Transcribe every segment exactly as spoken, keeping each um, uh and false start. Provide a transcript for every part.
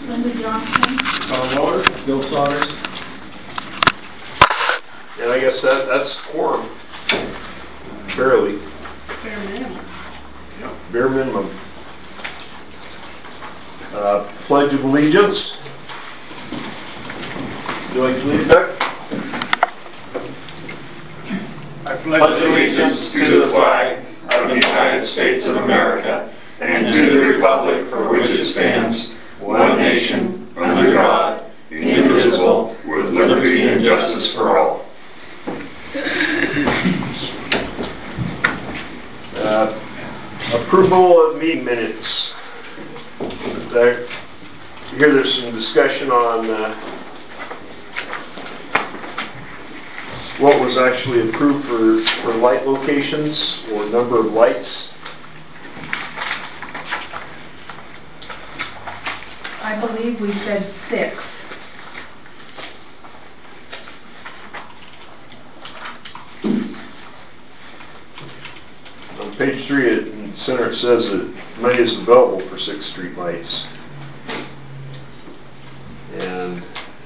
Linda Johnson. Tom Muller. Bill Saunders. And I guess that, that's quorum. Barely. Bare minimum. Yeah, bare minimum. Uh, Pledge of Allegiance. Would you like to lead, Doug? I pledge allegiance to the flag of the United States of America and to the republic for which it stands, one nation, under God, indivisible, with liberty and justice for all. Uh, approval of meeting minutes. There, here there's some discussion on uh, what was actually approved for, for light locations or number of lights. I believe we said six. On page three, in the center, it says that money is available for six street lights. And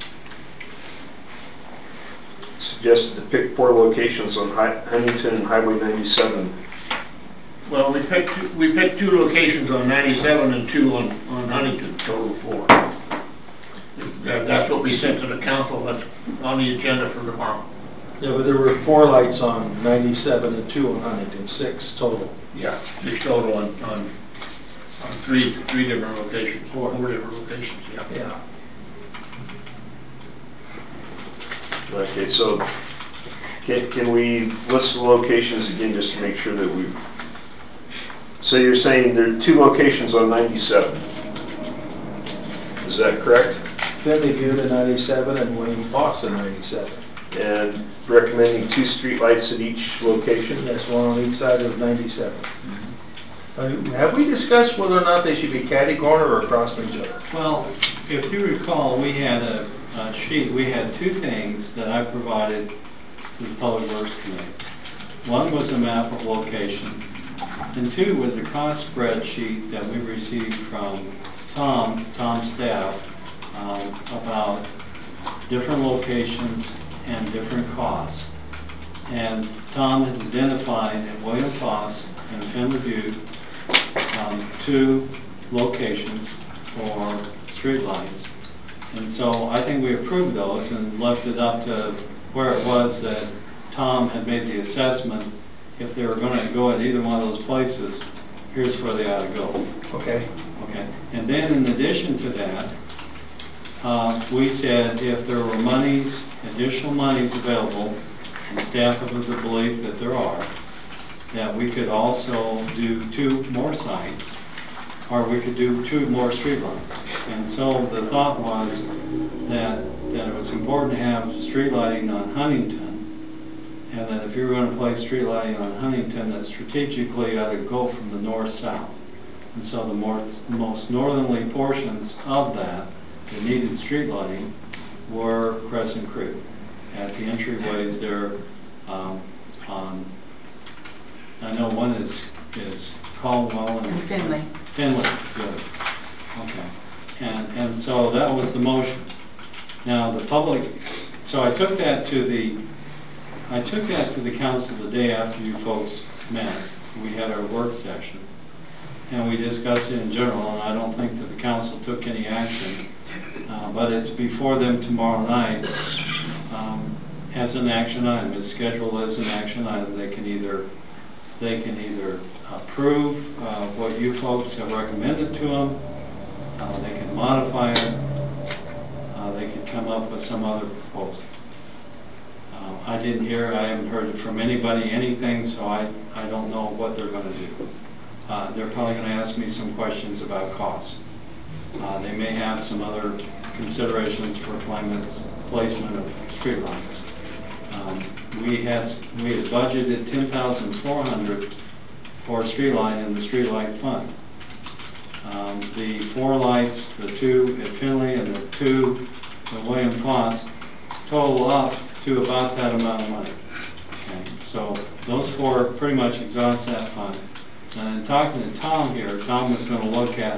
suggested to pick four locations on Huntington and Highway ninety-seven. Well, we picked, two- we picked two locations on ninety-seven and two on, on Huntington, total four. That- That's what we sent to the council, that's on the agenda for tomorrow. Yeah, but there were four lights on ninety-seven and two on Huntington, six total. Yeah. Six total on, on, on three, three different locations, four, four different locations, yeah. Yeah. Okay, so can, can we list the locations again just to make sure that we, so you're saying there are two locations on ninety-seven. Is that correct? Finley View to ninety-seven and William Foss to ninety-seven. And recommending two streetlights at each location? That's one on each side of ninety-seven. Uh, Have we discussed whether or not they should be catty corner or across from each other? Well, if you recall, we had a, a sheet, we had two things that I provided to the Public Works Committee. One was a map of locations, and two was a cost spreadsheet that we received from Tom, Tom's staff, um, about different locations and different costs. And Tom had identified at William Foss and Finley View um, two locations for streetlights. And so I think we approved those and left it up to where it was that Tom had made the assessment. If they were going to go at either one of those places, here's where they ought to go. Okay. Okay. And then in addition to that, uh, we said if there were monies, additional monies available, and staff of the belief that there are, that we could also do two more sites, or we could do two more streetlights. And so the thought was that, that it was important to have street lighting on Huntington, and that if you were going to place street lighting on Huntington, that strategically ought to go from the north-south. And so the more, most northerly portions of that that needed street lighting were Crescent Creek. At the entryways there, um, on, I know one is, is Caldwell and And Finley. Finley, good. Okay. And, and so that was the motion. Now the public, so I took that to the, I took that to the council the day after you folks met. We had our work session. And we discussed it in general, and I don't think that the council took any action. Uh, but it's before them tomorrow night um, as an action item. It's scheduled as an action item. They can either, they can either approve uh, what you folks have recommended to them. Uh, they can modify it. Uh, they could come up with some other proposal. Uh, I didn't hear, I haven't heard from anybody anything, so I, I don't know what they're going to do. Uh, they're probably going to ask me some questions about costs. Uh, they may have some other considerations for placement placement of streetlights. Um, we had we had budgeted ten thousand four hundred for streetlight in the streetlight fund. Um, the four lights, the two at Finley and the two at William Foss, total up to about that amount of money. Okay, so those four pretty much exhaust that fund. And in talking to Tom here, Tom was going to look at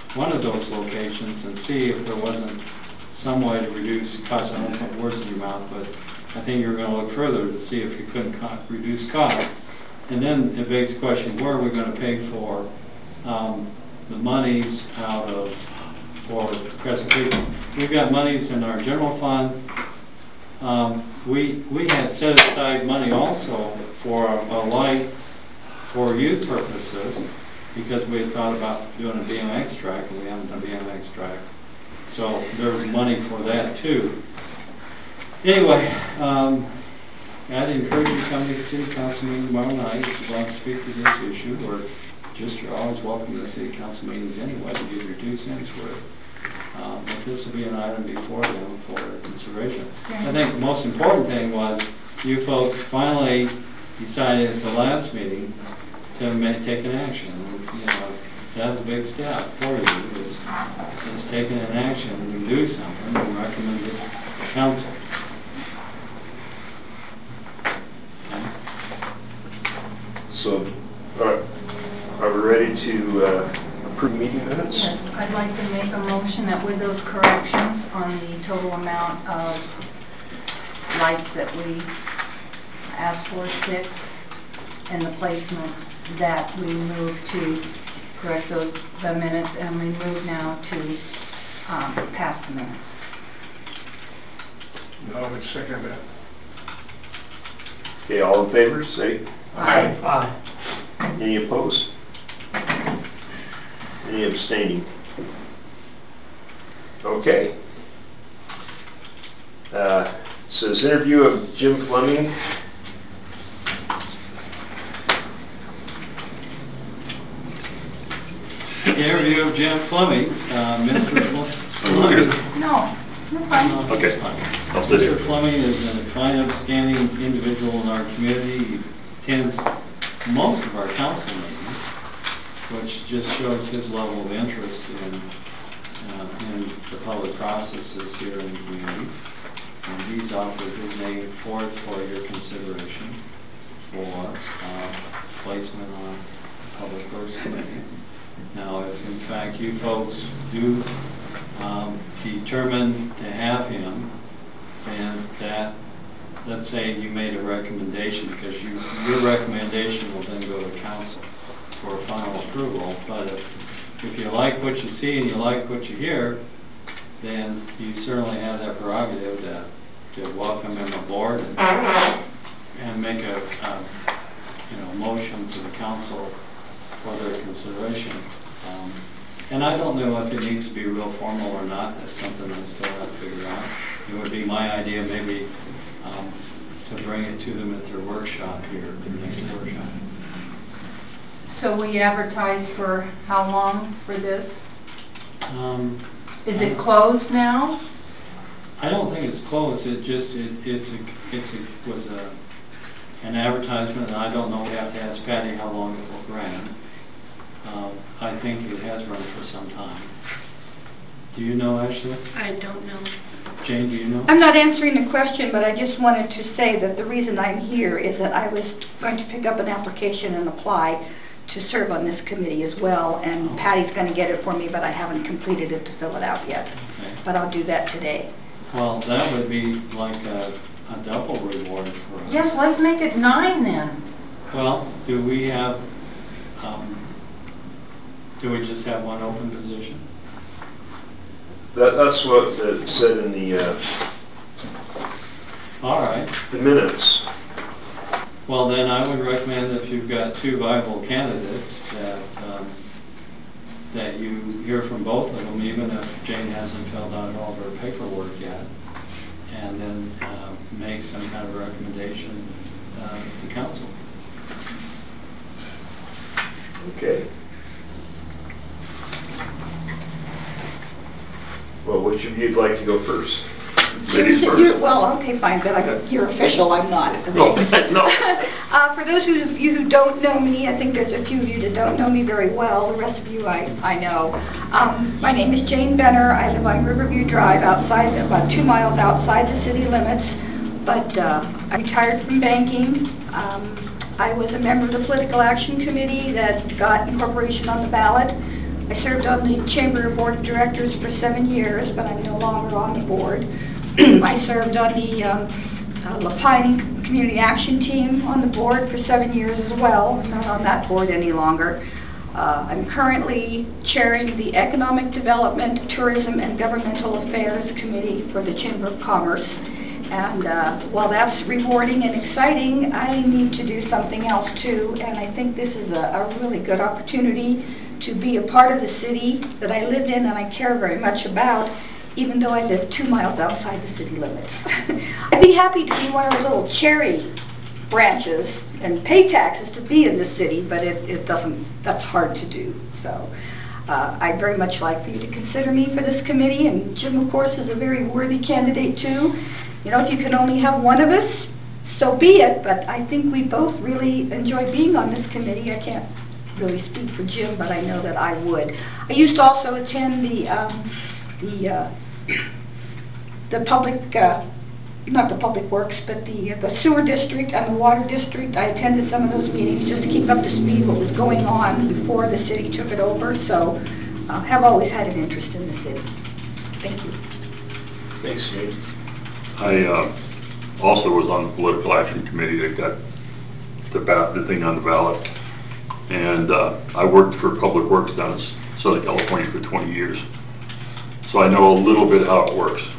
one of those locations and see if there wasn't some way to reduce costs. I don't put words in your mouth, but I think you're going to look further to see if you couldn't co reduce costs. And then it begs the question, where are we going to pay for um, the monies out of, for Crescent Creek? We've got monies in our general fund. Um, we, we had set aside money also for a, a light for youth purposes, because we had thought about doing a B M X track, and we haven't done a B M X track. So there was money for that too. Anyway, um, I'd encourage you to come to the city council meeting tomorrow night if you'd like to speak to this issue, or just you're always welcome to the city council meetings anyway to give your two cents worth. Um, but this will be an item before them for consideration. I think the most important thing was you folks finally decided at the last meeting to make, take an action. You know, that's a big step for you, is, is taking an action and do something and recommend it to council. Okay. So, are, are we ready to uh, approve meeting minutes? Yes, I'd like to make a motion that with those corrections on the total amount of lights that we asked for, six, and the placement, that we move to correct those, the minutes, and we move now to um, pass the minutes. I would second that. Okay, all in favor, say Aye. Aye. any opposed? Any abstaining? Okay. Uh, says interview of Jim Fleming. Interview of Jim Fleming, uh, Mister Fleming. No, you're fine. No, Okay. it's fine. I'll sit here. Mister Fleming is a fine, upstanding individual in our community. He attends most of our council meetings, which just shows his level of interest in, uh, in the public processes here in the community. And he's offered his name forth for your consideration for uh, placement on the Public Works Committee. Now, if in fact you folks do um, determine to have him, then that, let's say you made a recommendation, because you, your recommendation will then go to council for final approval. But if, if you like what you see and you like what you hear, then you certainly have that prerogative to, to welcome him aboard and, and make a, a you know, motion to the council for their consideration. Um, and I don't know if it needs to be real formal or not. That's something I still have to figure out. It would be my idea maybe um, to bring it to them at their workshop here, the next workshop. So we advertised for how long for this? Um, Is it closed now? I don't think it's closed. It just it, it's a it's a was a an advertisement, and I don't know. We have to ask Patty how long it will run. Um, I think it has run for some time. Do you know, Ashley? I don't know. Jane, do you know? I'm not answering the question, but I just wanted to say that the reason I'm here is that I was going to pick up an application and apply to serve on this committee as well, and Patty's going to get it for me, but I haven't completed it to fill it out yet. Okay. But I'll do that today. Well, that would be like a, a double reward for us. Yes, let's make it nine then. Well, do we have, um, do we just have one open position? That, that's what it said in the, uh, All right. the minutes. Well, then I would recommend if you've got two viable candidates that, um, that you hear from both of them, even if Jane hasn't filled out all of her paperwork yet, and then uh, make some kind of recommendation uh, to council. Okay. Well, which of you'd like to go first? Ladies You're- first. you're- Well, okay, fine, but I'm, you're official, I'm not. No, no. Uh, for those of you who don't know me, I think there's a few of you that don't know me very well. The rest of you I, I know. Um, my name is Jane Benner. I live on Riverview Drive, outside, about two miles outside the city limits. But uh, I retired from banking. Um, I was a member of the Political Action Committee that got incorporation on the ballot. I served on the Chamber Board of Directors for seven years, but I'm no longer on the board. I served on the um, uh, Lapine Community Action Team on the board for seven years as well. I'm not on that board any longer. Uh, I'm currently chairing the Economic Development, Tourism, and Governmental Affairs Committee for the Chamber of Commerce. And uh, while that's rewarding and exciting, I need to do something else too. And I think this is a, a really good opportunity to be a part of the city that I live in and I care very much about, even though I live two miles outside the city limits. I'd be happy to be one of those little cherry branches and pay taxes to be in the city, but it, it doesn't, that's hard to do. So uh, I'd very much like for you to consider me for this committee, and Jim, of course, is a very worthy candidate too. You know, if you can only have one of us, so be it, but I think we both really enjoy being on this committee. I can't really speak for Jim, but I know that I would. I used to also attend the, um, the, uh, the public, uh, not the public works, but the, the sewer district and the water district. I attended some of those meetings just to keep up to speed what was going on before the city took it over, so I uh, have always had an interest in the city. Thank you. Thanks, Jane. I uh, also was on the political action committee that got the, ba the thing on the ballot. And uh, I worked for Public Works down in Southern California for twenty years. So I know a little bit how it works.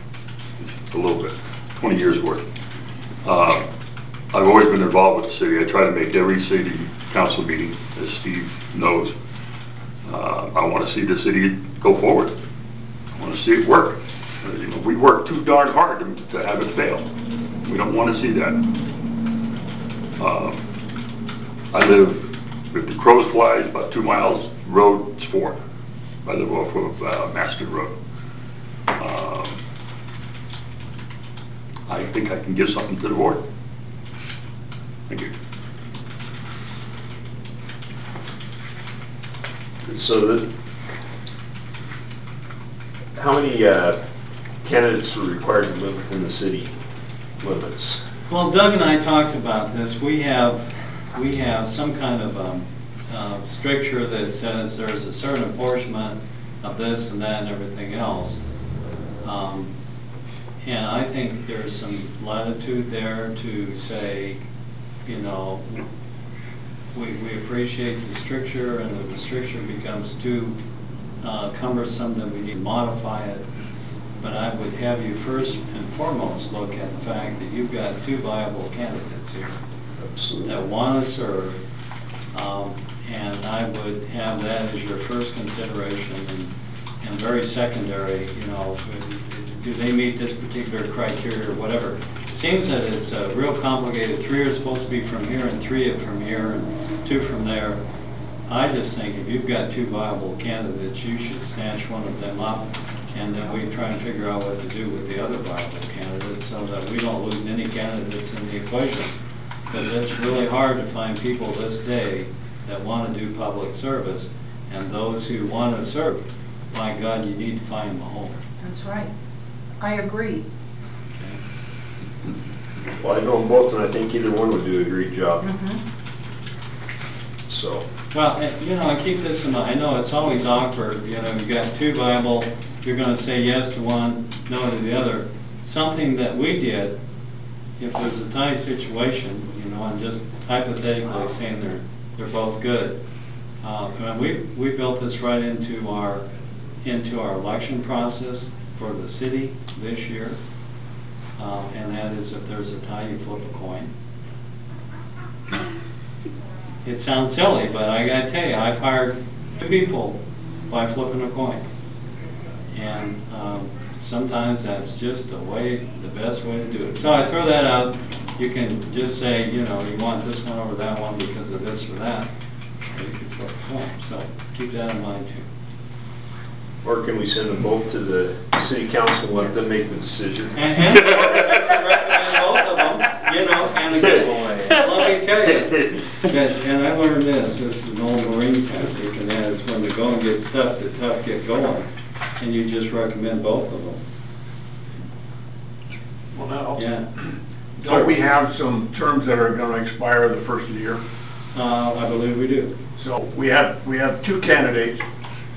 A little bit, twenty years worth. Uh, I've always been involved with the city. I try to make every city council meeting, as Steve knows. Uh, I want to see the city go forward. I want to see it work. Uh, you know, we work too darn hard to, to have it fail. We don't want to see that. Uh, I live, if the crows flies, about two miles, road's four. I live off of uh, Master Road. Um, I think I can give something to the board. Thank you. So the, how many uh, candidates are required to live within the city limits? Well, Doug and I talked about this. We have, we have some kind of um, uh, stricture that says there's a certain apportionment of this and that and everything else. Um, and I think there's some latitude there to say, you know, we, we appreciate the stricture, and if the stricture becomes too uh, cumbersome, then we need to modify it. But I would have you first and foremost look at the fact that you've got two viable candidates here. Absolutely. That want to serve, um, and I would have that as your first consideration, and, and very secondary, you know, do they meet this particular criteria or whatever. It seems that it's uh, real complicated. Three are supposed to be from here and three are from here and two from there. I just think if you've got two viable candidates, you should snatch one of them up, and then we try and figure out what to do with the other viable candidates so that we don't lose any candidates in the equation. Because it's really hard to find people this day that want to do public service, and those who want to serve, my God, you need to find them a home. That's right. I agree. Well, I know them both, and I think either one would do a great job. Mm-hmm. So. Well, you know, I keep this in mind. I know it's always awkward. You know, you've got two viable, you're going to say yes to one, no to the other. Something that we did, if there's a tie situation, you know, I'm just hypothetically saying they're they're both good. Uh, and we we built this right into our into our election process for the city this year, uh, and that is if there's a tie, you flip a coin. It sounds silly, but I gotta tell you, I've hired two people by flipping a coin, and um, sometimes that's just the way, the best way to do it. So I throw that out. You can just say, you know, you want this one over that one because of this or that, or you can flip a coin. So keep that in mind too. Or can we send them both to the city council and let them make the decision? And, and recommend both of them, you know, and a giveaway. Let me tell you, that, and I learned this, this is an old Marine tactic, and that is when the going gets tough, the tough get going, and you just recommend both of them. Well, now, Yeah. don't we have some terms that are going to expire the first of the year? Uh, I believe we do. So we have, we have two candidates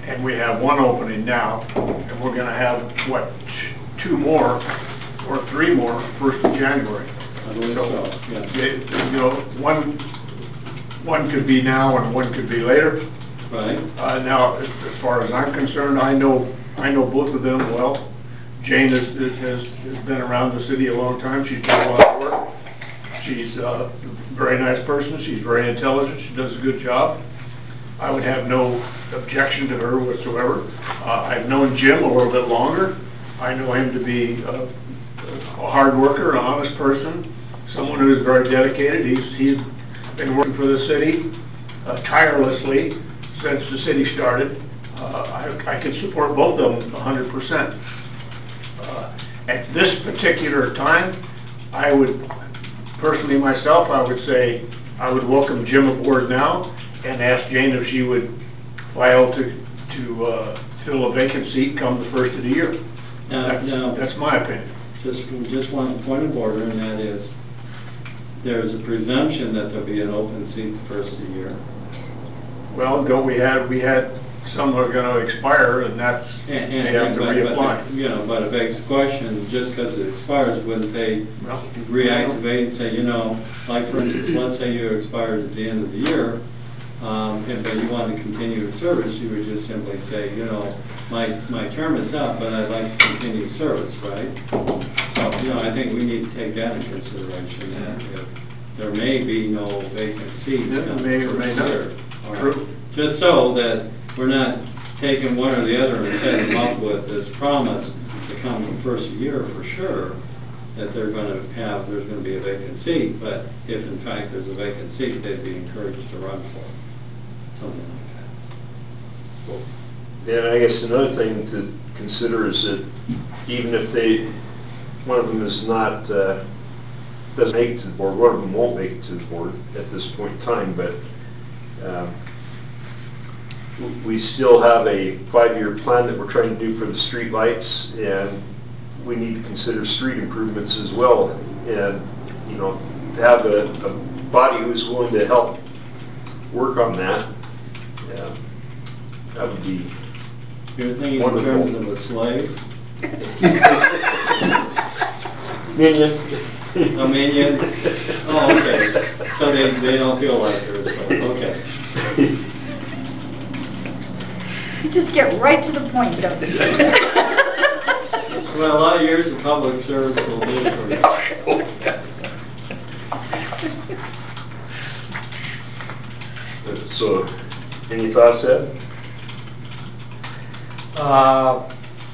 and we have one opening now, and we're gonna have, what, t- two more, or three more, first of January. I believe so, yeah. They- You know, one, one could be now and one could be later. Right? Uh, Now, as as far as I'm concerned, I know, I know both of them well. Jane has, has has been around the city a long time, she's done a lot of work. She's a very nice person, she's very intelligent, she does a good job. I would have no objection to her whatsoever. Uh, I've known Jim a little bit longer. I know him to be a a hard worker, an honest person, someone who is very dedicated. He's, he's been working for the city uh, tirelessly since the city started. Uh, I, I can support both of them one hundred percent. Uh, At this particular time, I would, personally myself, I would say, I would welcome Jim aboard now and ask Jane if she would file to, to uh, fill a vacant seat come the first of the year. Now, That's, now, that's my opinion. just, just one point of order, and that is, there's a presumption that there'll be an open seat the first of the year. Well, don't we had, we had some are gonna expire, and that's, And, they and, have to but- reapply. but, you know, but it begs the question, just because it expires, wouldn't they Well, reactivate and say, you know, like for instance, let's say you expired at the end of the year, um, and, but you want to continue the service, you would just simply say, you know, my, my term is up, but I'd like to continue service, right? So, you know, I think we need to take that into consideration, that if there may be no vacant seats Yeah, come may or the may first not. year. All right. True. Just so that we're not taking one or the other and setting them up with this promise to come the first year for sure, that they're going to have, there's going to be a vacant seat, but if in fact there's a vacant seat, they'd be encouraged to run for it, something like that. And I guess another thing to consider is that even if they, one of them is not, uh, doesn't make it to the board, one of them won't make it to the board at this point in time, but um, we still have a five-year plan that we're trying to do for the street lights, and we need to consider street improvements as well. And, you know, to have a, a body who's willing to help work on that, yeah, that would be You're thinking in wonderful. terms of a slave, Minion. a minion? Oh, okay, so they, they don't feel like they're a slave, okay. You just get right to the point, don't you? Well, a lot of years of public service will do it for you. So, any thoughts, Ed? Uh,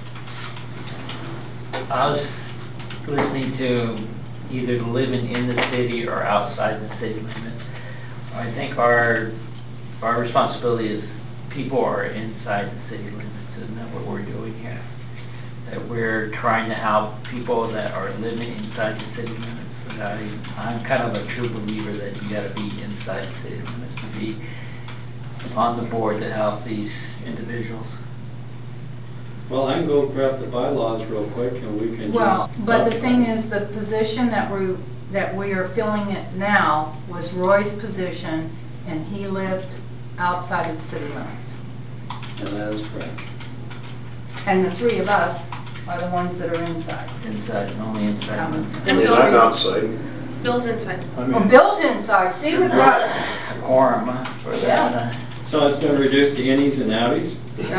I was listening to either living in the city or outside the city limits. I think our, our responsibility is people are inside the city limits, isn't that what we're doing here? That we're trying to help people that are living inside the city limits. But I, I'm kind of a true believer that you gotta be inside the city limits to be on the board to help these individuals. Well, I can go grab the bylaws real quick and we can just. Well, but the thing is, the position that we, that we are filling it now was Roy's position, and he lived outside of the city limits. And that is correct. And the three of us are the ones that are inside. Inside, only inside. Outside. I mean, I'm outside. Bill's inside. I Oh, mean, Bill's inside, see, we've got, A quorum uh, for that. uh, so it's gonna reduce to innies and outies?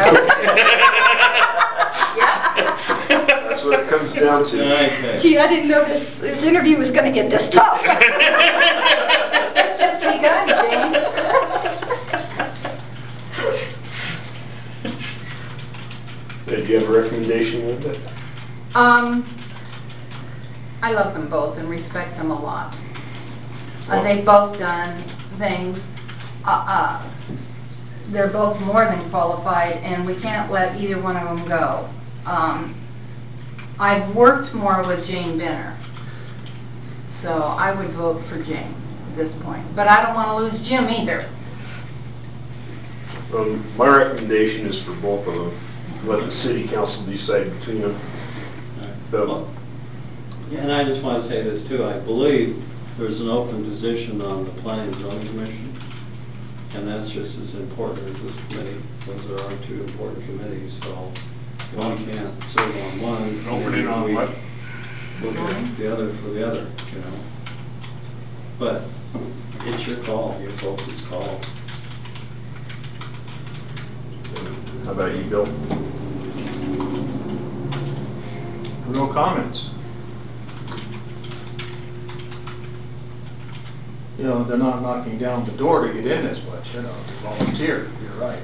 yeah, That's what it comes down to. Okay. Gee, I didn't know this, this interview was gonna get this tough. just begun, Jane. Uh, Do you have a recommendation, Linda? Um, I love them both and respect them a lot. Uh, they've both done things, uh, uh, they're both more than qualified, and we can't let either one of them go. Um, I've worked more with Jane Benner, so I would vote for Jane at this point. But I don't want to lose Jim either. Um, my recommendation is for both of them. Let the city council decide between them. But Well, yeah, and I just want to say this too, I believe there's an open position on the planning and zoning commission. And that's just as important as this committee. Those are our two important committees, so if one can't serve on one. Opening on we what? Look at the other for the other, you know. But it's your call, your folks' call. How about you, Bill? No comments. You know, they're not knocking down the door to get in this much, you know, to volunteer, you're right.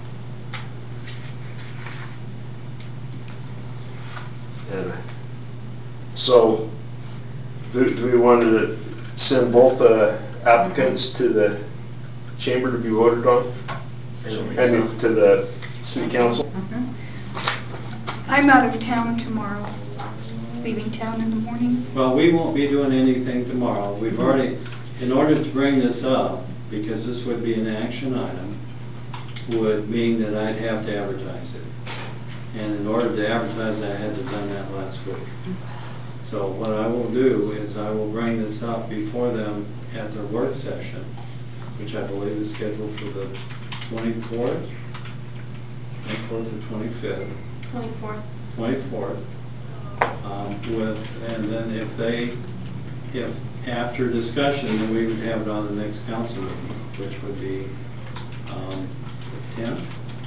And so, do, do we want to send both uh, applicants to the chamber to be voted on? I mean, to the city council? Mhm. I'm out of town tomorrow, leaving town in the morning. Well, we won't be doing anything tomorrow. We've already, in order to bring this up, because this would be an action item, would mean that I'd have to advertise it. And in order to advertise it, I had to done that last week. So what I will do is I will bring this up before them at their work session, which I believe is scheduled for the twenty-fourth, twenty-fourth or twenty-fifth. twenty-fourth. twenty-fourth, um, with, and then if they, if after discussion, then we would have it on the next council meeting, which would be um, the tenth.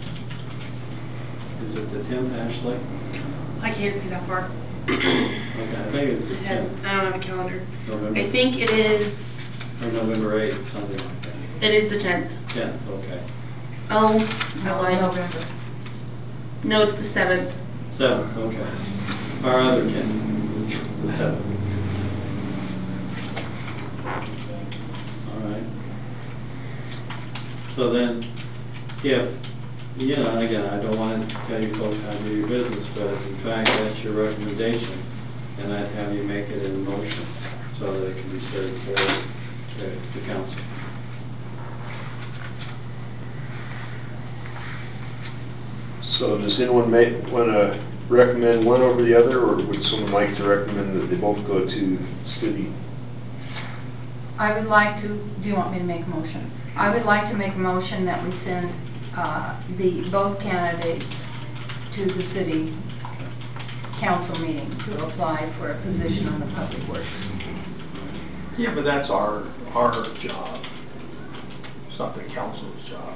Is it the tenth, Ashley? I can't see that far. Okay, I think it's the I had- tenth. I don't have a calendar. November, I think it is, or November eighth, something like that. it is the tenth. tenth, okay. Oh, I No, lied. November. No, it's the seventh. seventh, okay. Our other tenth, the seventh. All right. So then, if, you know, and again, I don't want to tell you folks how to do your business, but if in fact that's your recommendation, then I'd have you make it in motion so that it can be carried forward to the council. So does anyone want to recommend one over the other, or would someone like to recommend that they both go to city? I would like to, do you want me to make a motion? I would like to make a motion that we send uh, the, both candidates to the city council meeting to apply for a position on the Public Works. Yeah, but that's our, our job. It's not the council's job.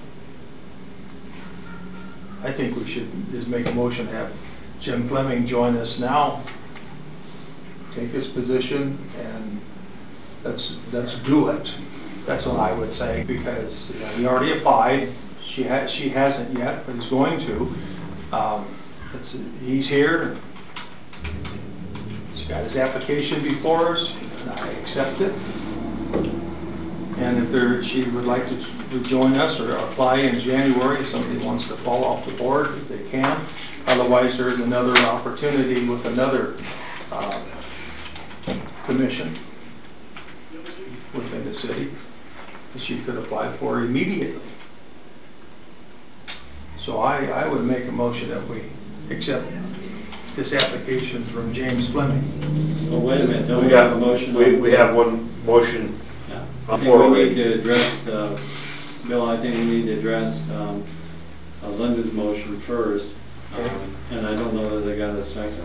I think we should just make a motion to have Jim Fleming join us now, take his position, and let's, let's do it. That's what I would say, because you know, he already applied. She ha she hasn't yet, but he's going to. Um, it's, he's here. He's got his application before us, and I accept it. And if there, she would like to join us or apply in January, if somebody wants to fall off the board, they can. Otherwise, there's another opportunity with another uh, commission within the city that she could apply for immediately. So I, I would make a motion that we accept this application from James Fleming. Oh, wait a minute, don't We we have got- a motion? We, on we the- have one motion. Yeah. I on think floor we already. need to address, uh, Bill, I think we need to address um, uh, Linda's motion first, um, and I don't know that I got a second.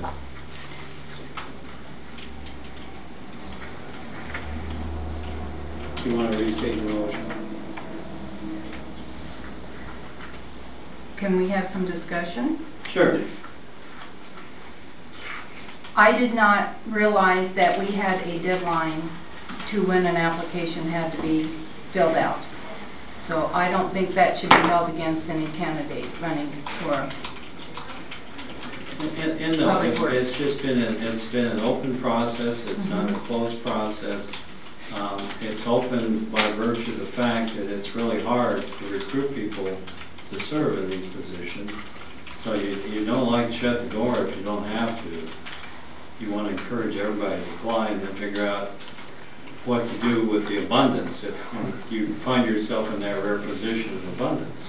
You want to restate your motion? Can we have some discussion? Sure. I did not realize that we had a deadline to when an application had to be filled out. So I don't think that should be held against any candidate running for, And, and no, Public it's- Works. it's just been, an- it's been an open process, it's not a closed process. Um, It's open by virtue of the fact that it's really hard to recruit people to serve in these positions. So you, you don't like to shut the door if you don't have to. You want to encourage everybody to apply and then figure out what to do with the abundance if you find yourself in that rare position of abundance.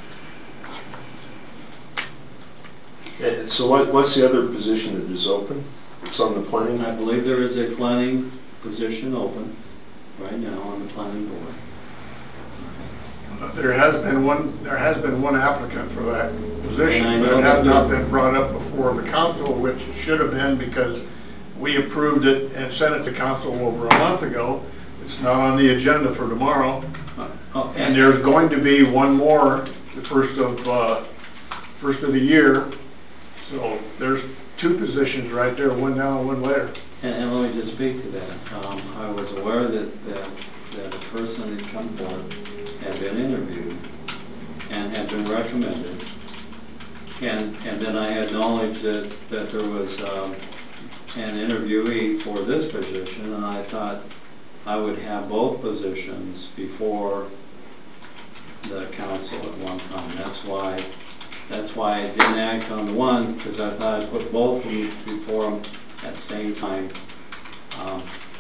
Uh, So what, what's the other position that is open? It's on the planning? I believe there is a planning position open right now on the planning board. There has been one, there has been one applicant for that position, And I but know it has that not you- been brought up before the council, which it should have been because we approved it and sent it to council over a month ago. It's not on the agenda for tomorrow. Oh, And there's going to be one more, the first of, uh, first of the year. So there's two positions right there, one now and one later. And, and let me just speak to that. Um, I was aware that, that, that a person had come forth, had been interviewed, and had been recommended. And, and then I had knowledge that, that there was, um, an interviewee for this position, and I thought I would have both positions before the council at one time. That's why, that's why I didn't act on the one, because I thought I'd put both of them before them at the same time. Um,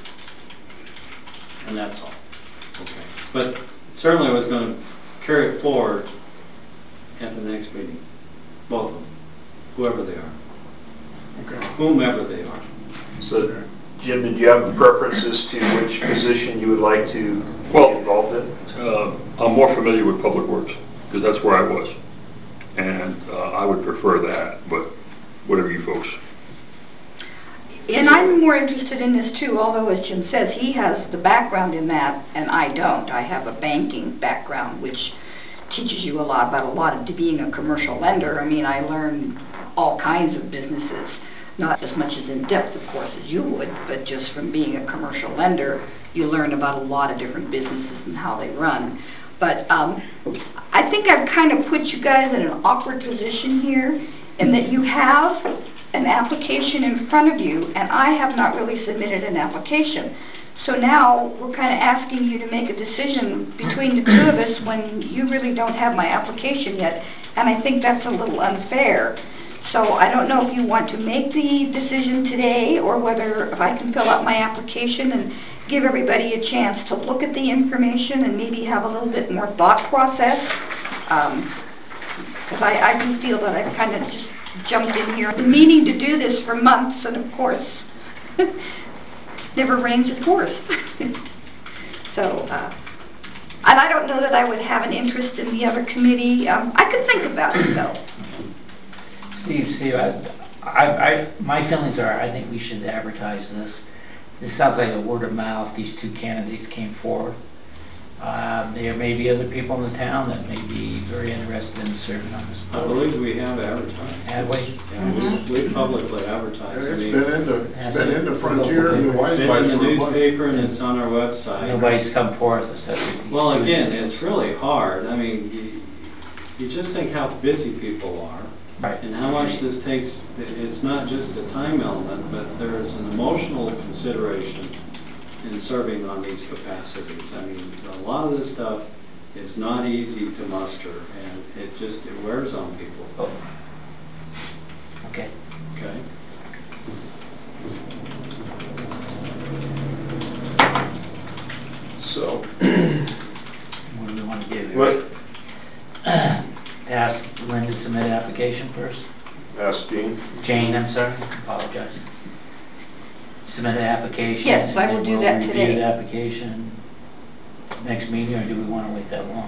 and that's all. Okay. But certainly I was going to carry it forward at the next meeting. Both of them, whoever they are. Okay. Whomever they are. So, Jim, did you have a preference as to which position you would like to be Well- involved in? Uh, I'm more familiar with Public Works, because that's where I was. And uh, I would prefer that, but whatever you folks. And I'm more interested in this too, although as Jim says, he has the background in that and I don't. I have a banking background which teaches you a lot about a lot of being a commercial lender. I mean, I learned all kinds of businesses, not as much as in depth, of course, as you would, but just from being a commercial lender, you learn about a lot of different businesses and how they run. But um, I think I've kind of put you guys in an awkward position here in that you have an application in front of you and I have not really submitted an application. So now we're kind of asking you to make a decision between the two of us when you really don't have my application yet. And I think that's a little unfair. So I don't know if you want to make the decision today or whether if I can fill out my application and give everybody a chance to look at the information and maybe have a little bit more thought process. Because I, I do feel that I've kind of just jumped in here, meaning to do this for months, and of course, never rains, it pours. So, uh, and I don't know that I would have an interest in the other committee. Um, I could think about it, though. Steve, Steve, I, I, I, my feelings are, I think we should advertise this. This sounds like a word of mouth. These two candidates came forward. Um, there may be other people in the town that may be very interested in serving on this I board. believe we have advertised. Have we? Yeah, we, we publicly advertised. I It's mean, been in the, it's been in the Frontier and the it's been in Wisewise the for a month. newspaper and it's on our website. Nobody's come forth and said that these Well, two- again, it's really hard. I mean, you, you just think how busy people are. Right. And how much this takes. It's not just a time element, but there's an emotional consideration in serving on these capacities. I mean, a lot of this stuff is not easy to muster, and it just, it wears on people. Oh. Okay. Okay? So, What do we want to do here? what, Ask Lynn to submit an application first? ask Gene? Jane, I'm sorry, apologize. Submit an application? Yes, I will and do we'll that review today. the application next meeting, or do we want to wait that long?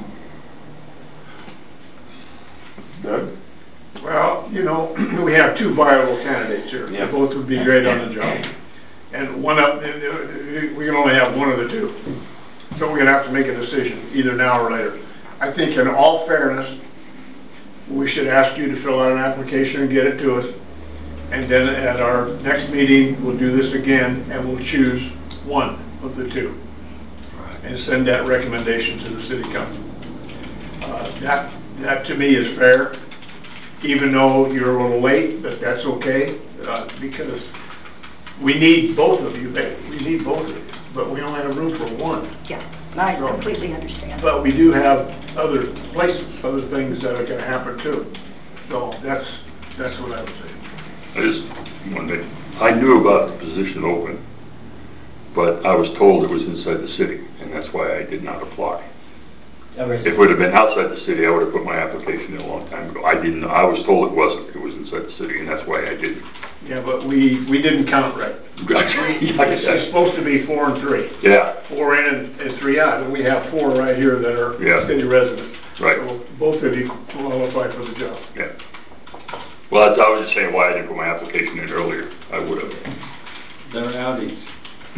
Doug? Well, you know, we have two viable candidates here. Yeah. Both would be great on the job. And one of, we can only have one of the two. So we're gonna have to make a decision, either now or later. I think in all fairness, we should ask you to fill out an application and get it to us. And then at our next meeting, we'll do this again and we'll choose one of the two. And send that recommendation to the city council. Uh, That, that to me is fair, even though you're a little late, but that's okay, uh, because we need both of you, we need both of you, but we only have room for one. Yeah, I So- completely understand. But we do have other places, other things that are gonna happen too. So that's, that's what I would say. I just, one day, I knew about the position open, but I was told it was inside the city, and that's why I did not apply. If it would have been outside the city, I would have put my application in a long time ago. I didn't, I was told it wasn't, it was inside the city, and that's why I didn't. Yeah, but we, we didn't count right. It's it's supposed to be four and three. Yeah, Four in and, and three out, and we have four right here that are Yeah. city residents. right, So both of you qualify for the job. yeah. Well, that's- I was just saying why I didn't put my application in earlier. I would have. They're outies.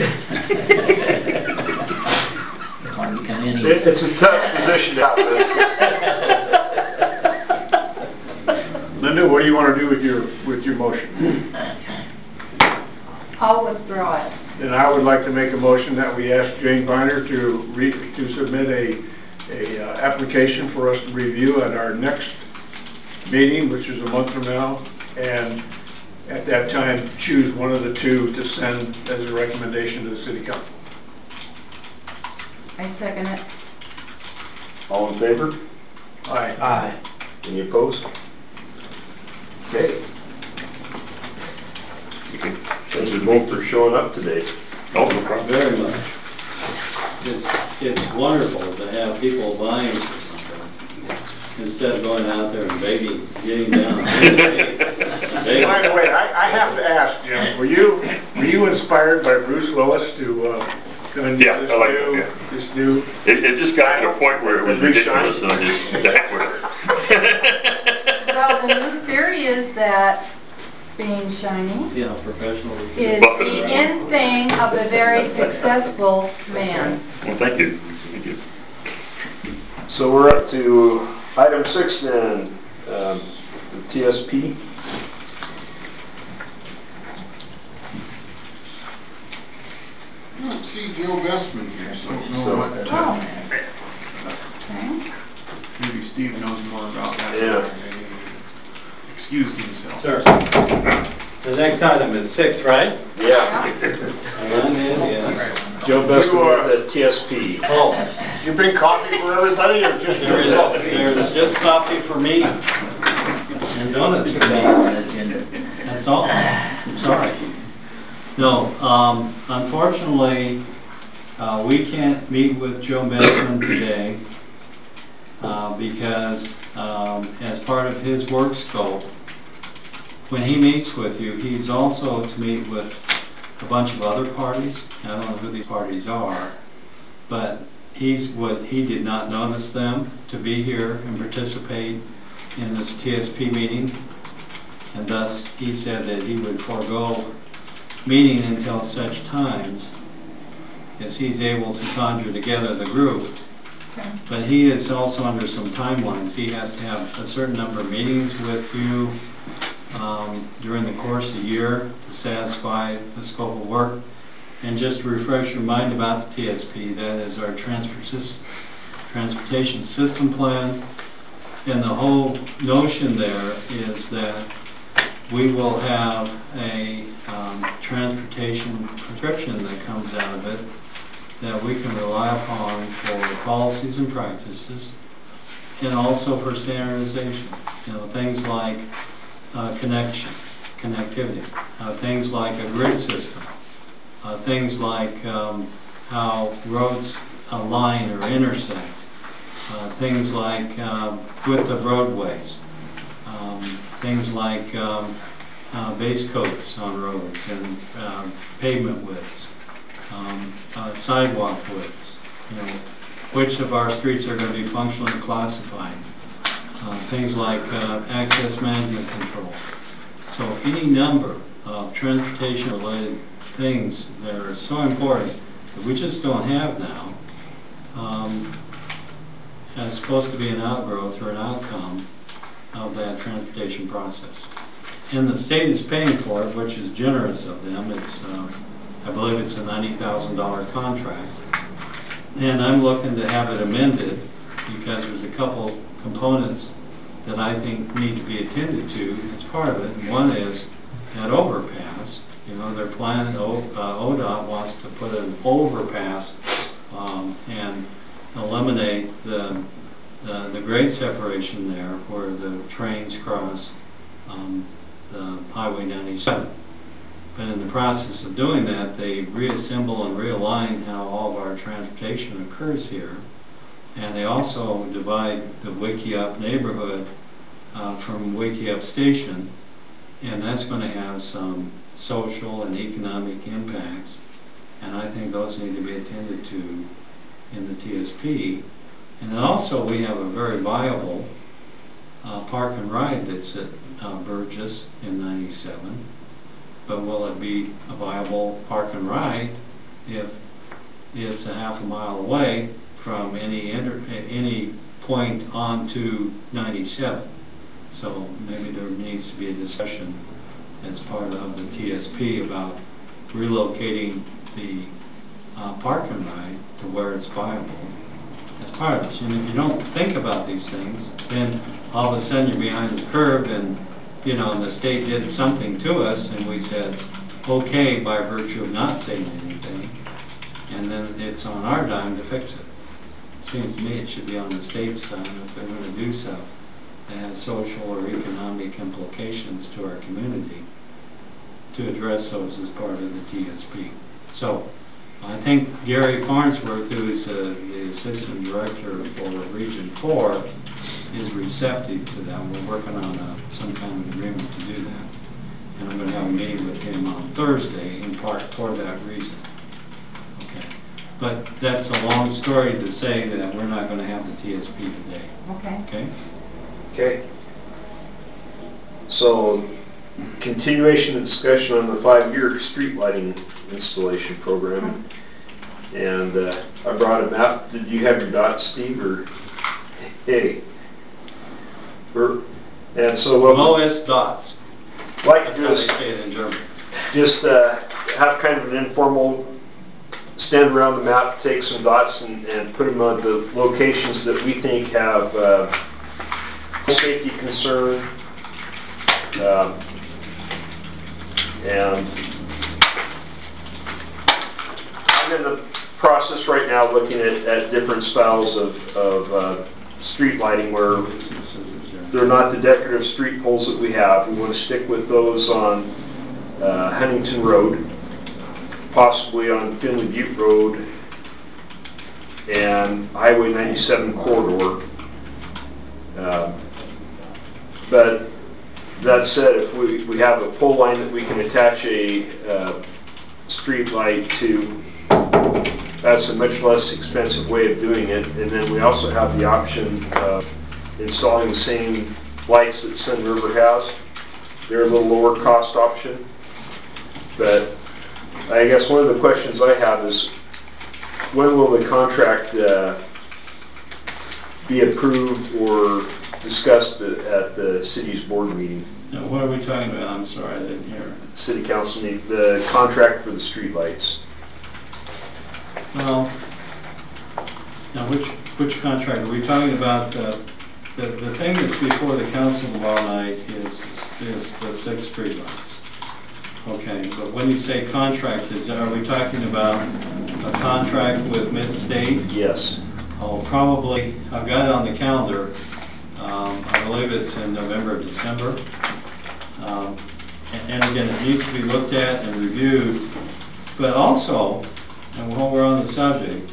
Want to become any. It- It's a tough position to have. Linda, what do you want to do with your, with your motion? I'll withdraw it. Then I would like to make a motion that we ask Jane Biner to re, to submit a, a, uh, application for us to review at our next meeting, which is a month from now, and at that time, choose one of the two to send as a recommendation to the city council. I second it. All in favor? Aye. Aye. Any opposed? Okay. Okay. Thank you both for showing up today. No, no problem. Very much. It's, it's wonderful to have people vying for something instead of going out there and begging, getting down. By the way, I, I have to ask, Jim, were you, were you inspired by Bruce Willis to, uh, come and do Yeah, this I like new, that, this new? It, it just got to the point where it was The new ridiculous and I just, the heck with it. Well, the new theory is that being shiny See how professional we is can the in thing of a very successful man. Well, thank you. Thank you. So we're up to item six then, um, the T S P. I don't see Joe Bestman here, so I don't So- know what, Oh. Okay. maybe Steve knows more about that. Yeah. Excuse himself. Sir, the next item is six, right? Yeah. And it is. Joe You Bestman are- with the T S P. Oh, You bring coffee for everybody or just there's, yourself? there's just coffee for me and donuts for me. That's all. I'm sorry. No, um, unfortunately, uh, we can't meet with Joe Bestman today uh, because um, as part of his work scope, when he meets with you, he's also to meet with a bunch of other parties. I don't know who these parties are, but he's what he did not notice them to be here and participate in this T S P meeting, and thus he said that he would forego meeting until such times as he's able to conjure together the group. Okay. But he is also under some timelines. He has to have a certain number of meetings with you um, during the course of the year to satisfy the scope of work. And just to refresh your mind about the T S P, that is our transport transportation system plan. And the whole notion there is that we will have a um, transportation prescription that comes out of it that we can rely upon for policies and practices, and also for standardization. You know, things like uh, connection, connectivity, uh, things like a grid system, uh, things like um, how roads align or intersect, uh, things like um, width of roadways, um, things like um, uh, base coats on roads and um, pavement widths. Um, uh, sidewalk widths, you know, which of our streets are going to be functionally classified, uh, things like uh, access management control. So any number of transportation related things that are so important that we just don't have now, um, and it's supposed to be an outgrowth or an outcome of that transportation process. And the state is paying for it, which is generous of them. It's um, I believe it's a ninety thousand dollar contract. And I'm looking to have it amended because there's a couple components that I think need to be attended to as part of it. And one is that overpass. You know, their plan, O D O T wants to put an overpass um, and eliminate the, the, the grade separation there where the trains cross um, the Highway ninety-seven. But in the process of doing that, they reassemble and realign how all of our transportation occurs here. And they also divide the Wickiup neighborhood uh, from Wickiup Station and that's going to have some social and economic impacts, and I think those need to be attended to in the T S P. And then also we have a very viable uh, park and ride that's at uh, Burgess in ninety-seven, but will it be a viable park and ride if it's a half a mile away from any inter any point onto ninety-seven? So maybe there needs to be a discussion as part of the T S P about relocating the uh, park and ride to where it's viable as part of this. And if you don't think about these things, then all of a sudden you're behind the curve, and you know, and the state did something to us, and we said, okay, by virtue of not saying anything, and then it's on our dime to fix it. It seems to me it should be on the state's dime if they're going to do stuff that has social or economic implications to our community, to address those as part of the T S P. So I think Gary Farnsworth, who is uh, the Assistant Director for Region four, is receptive to that. We're working on uh, some kind of agreement to do that. And I'm going to have a meeting with him on Thursday, in part for that reason. Okay. But that's a long story to say that we're not going to have the T S P today. Okay. Okay? Okay. So, continuation of discussion on the five-year street lighting installation program. And uh, I brought a map. Did you have your dots, Steve, or? Hey. We're, and so what Low-S dots. like That's to how they just, say it in German. just uh, have kind of an informal stand around the map, take some dots and, and put them on the locations that we think have uh, safety concern. Um, and I'm in the process right now looking at, at different styles of, of uh, street lighting where they're not the decorative street poles that we have. We want to stick with those on uh, Huntington Road, possibly on Finley Butte Road and Highway ninety-seven corridor. Uh, but that said, if we, we have a pole line that we can attach a uh, street light to, that's a much less expensive way of doing it. And then we also have the option of installing the same lights that Sun River has. They're a little lower cost option. But I guess one of the questions I have is, when will the contract uh, be approved or discussed at the city's board meeting? Now, what are we talking about? I'm sorry, I didn't hear. City council meeting, the contract for the street lights. Well, now which which contract? Are we talking about the, the, the thing that's before the council tomorrow night is, is the six streetlights? Okay, but when you say contract, is that, are we talking about a contract with Mid-State? Yes. Oh, probably, I've got it on the calendar. Um, I believe it's in November, December. Um, and, and again, it needs to be looked at and reviewed. But also, and while we're on the subject,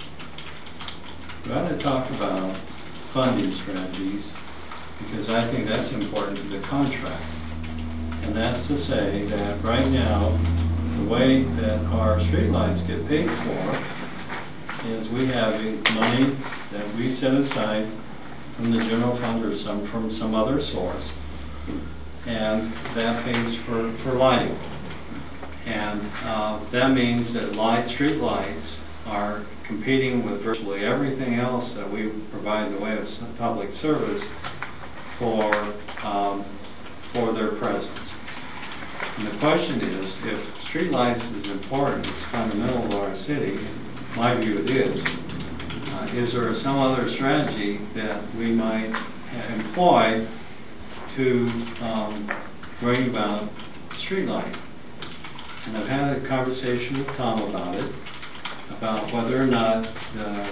we ought to talk about funding strategies, because I think that's important to the contract. And that's to say that right now, the way that our streetlights get paid for is we have money that we set aside from the general fund or some from some other source, and that pays for, for lighting. And uh, that means that light, street lights are competing with virtually everything else that we provide in the way of public service for, um, for their presence. And the question is, if street lights is important, it's fundamental to our city, in my view it is, uh, is there some other strategy that we might employ to um, bring about street lighting? And I've had a conversation with Tom about it, about whether or not the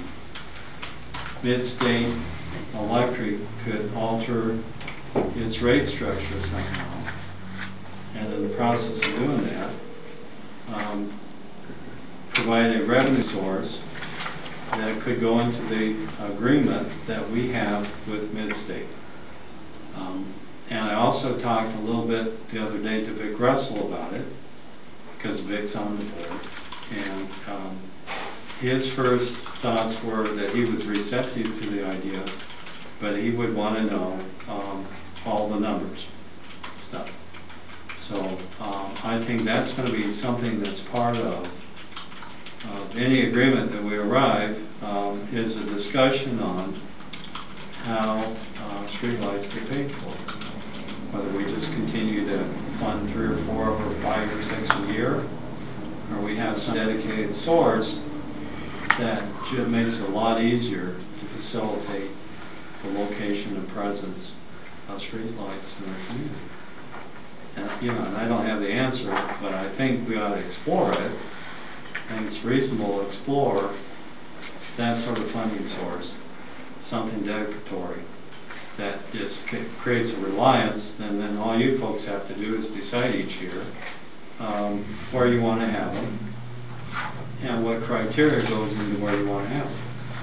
Mid-State Electric could alter its rate structure somehow. And in the process of doing that, um, provide a revenue source that could go into the agreement that we have with Mid-State. Um, and I also talked a little bit the other day to Vic Russell about it, because Vic's on the board. And um, his first thoughts were that he was receptive to the idea, but he would want to know um, all the numbers stuff. So um, I think that's going to be something that's part of uh, any agreement that we arrive, um, is a discussion on how uh, streetlights get paid for. Whether we just continue to fund three or four or five or six a year, or we have some dedicated source that just makes it a lot easier to facilitate the location and presence of streetlights in our community. And, you know, and I don't have the answer, but I think we ought to explore it. I think it's reasonable to explore that sort of funding source, something dedicatory that just creates a reliance, and then all you folks have to do is decide each year um, where you want to have them and what criteria goes into where you want to have them.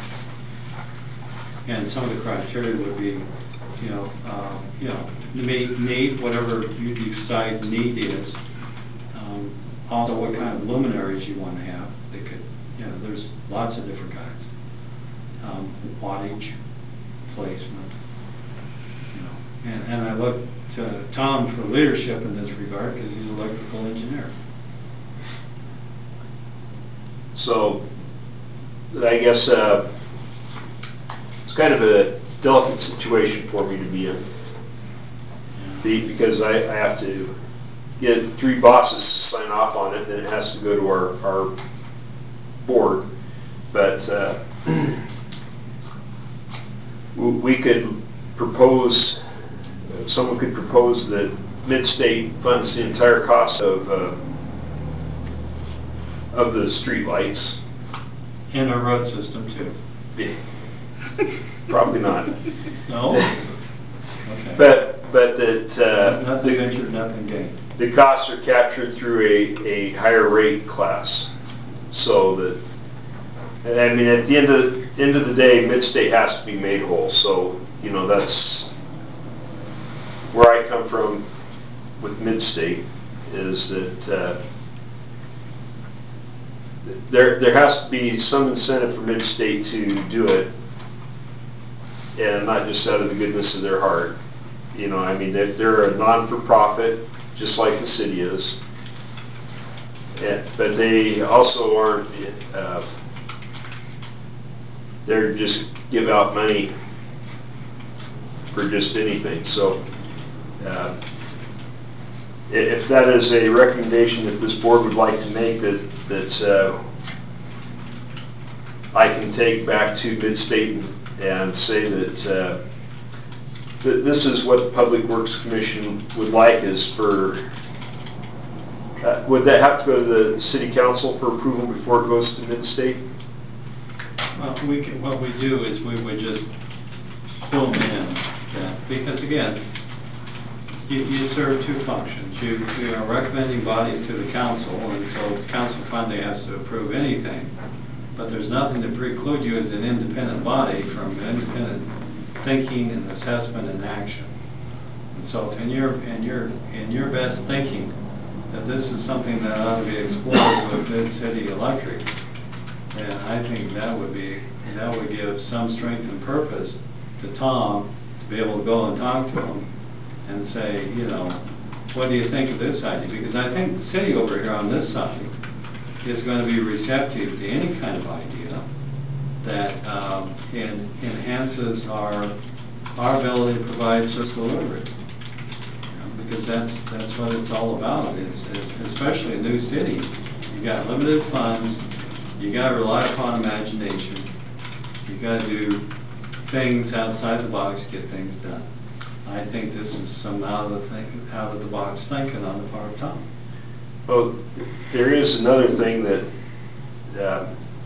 And some of the criteria would be, you know, uh, you know, meet, need whatever you decide need is. Um, also, what kind of luminaries you want to have. They could, you know, there's lots of different kinds. Um, wattage, placement. And, and I look to Tom for leadership in this regard because he's an electrical engineer. So, I guess uh, it's kind of a delicate situation for me to be in. Be, because I, I have to get three bosses to sign off on it, then it has to go to our, our board. But uh, we could propose, someone could propose that Midstate funds the entire cost of uh, of the street lights. And our road system too. Yeah. Probably not. No? Okay. But but that uh, nothing the, ventured, nothing gained. The costs are captured through a, a higher rate class. So that, and I mean, at the end of end of the day, Midstate has to be made whole. So, you know, that's where I come from with Midstate, is that uh, there there has to be some incentive for Midstate to do it, and not just out of the goodness of their heart. You know, I mean, they're, they're a non-for-profit, just like the city is, and, but they also aren't, uh, they're just give out money for just anything. So uh, if that is a recommendation that this board would like to make, that, that uh, I can take back to Midstate and, and say that uh, this is what the Public Works Commission would like, is for, uh, would that have to go to the City Council for approval before it goes to Midstate? Well, we can, what we do is we would just build in that, because again, you, you serve two functions. You, you are a recommending body to the council, and so the council finally has to approve anything, but there's nothing to preclude you as an independent body from independent thinking and assessment and action. And so if in your, in your, in your best thinking that this is something that ought to be explored with Mid-City Electric, then I think that would be, that would give some strength and purpose to Tom to be able to go and talk to him and say, you know, what do you think of this idea? Because I think the city over here on this side is going to be receptive to any kind of idea that um, in, enhances our our ability to provide service delivery. You know, because that's that's what it's all about. Is, is especially a new city, you got limited funds, you got to rely upon imagination, you got to do things outside the box to get things done. I think this is some out of the thing, out of the box thinking on the part of Tom. Well, there is another thing that uh,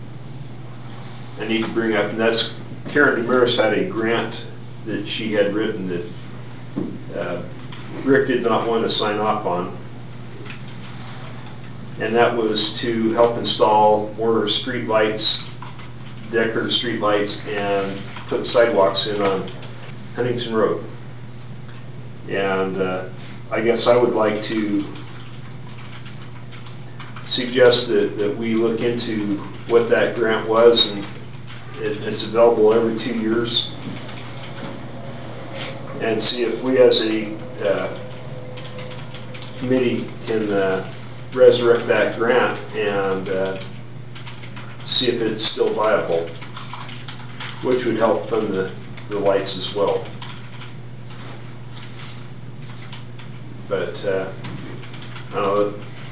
I need to bring up, and that's Karen Damaris had a grant that she had written that uh, Rick did not want to sign off on, and that was to help install more street lights, decorative street lights, and put sidewalks in on Huntington Road. And uh, I guess I would like to suggest that, that we look into what that grant was, and it, it's available every two years. And see if we as a uh, committee can uh, resurrect that grant and uh, see if it's still viable, which would help fund the, the lights as well. But, uh, I don't know.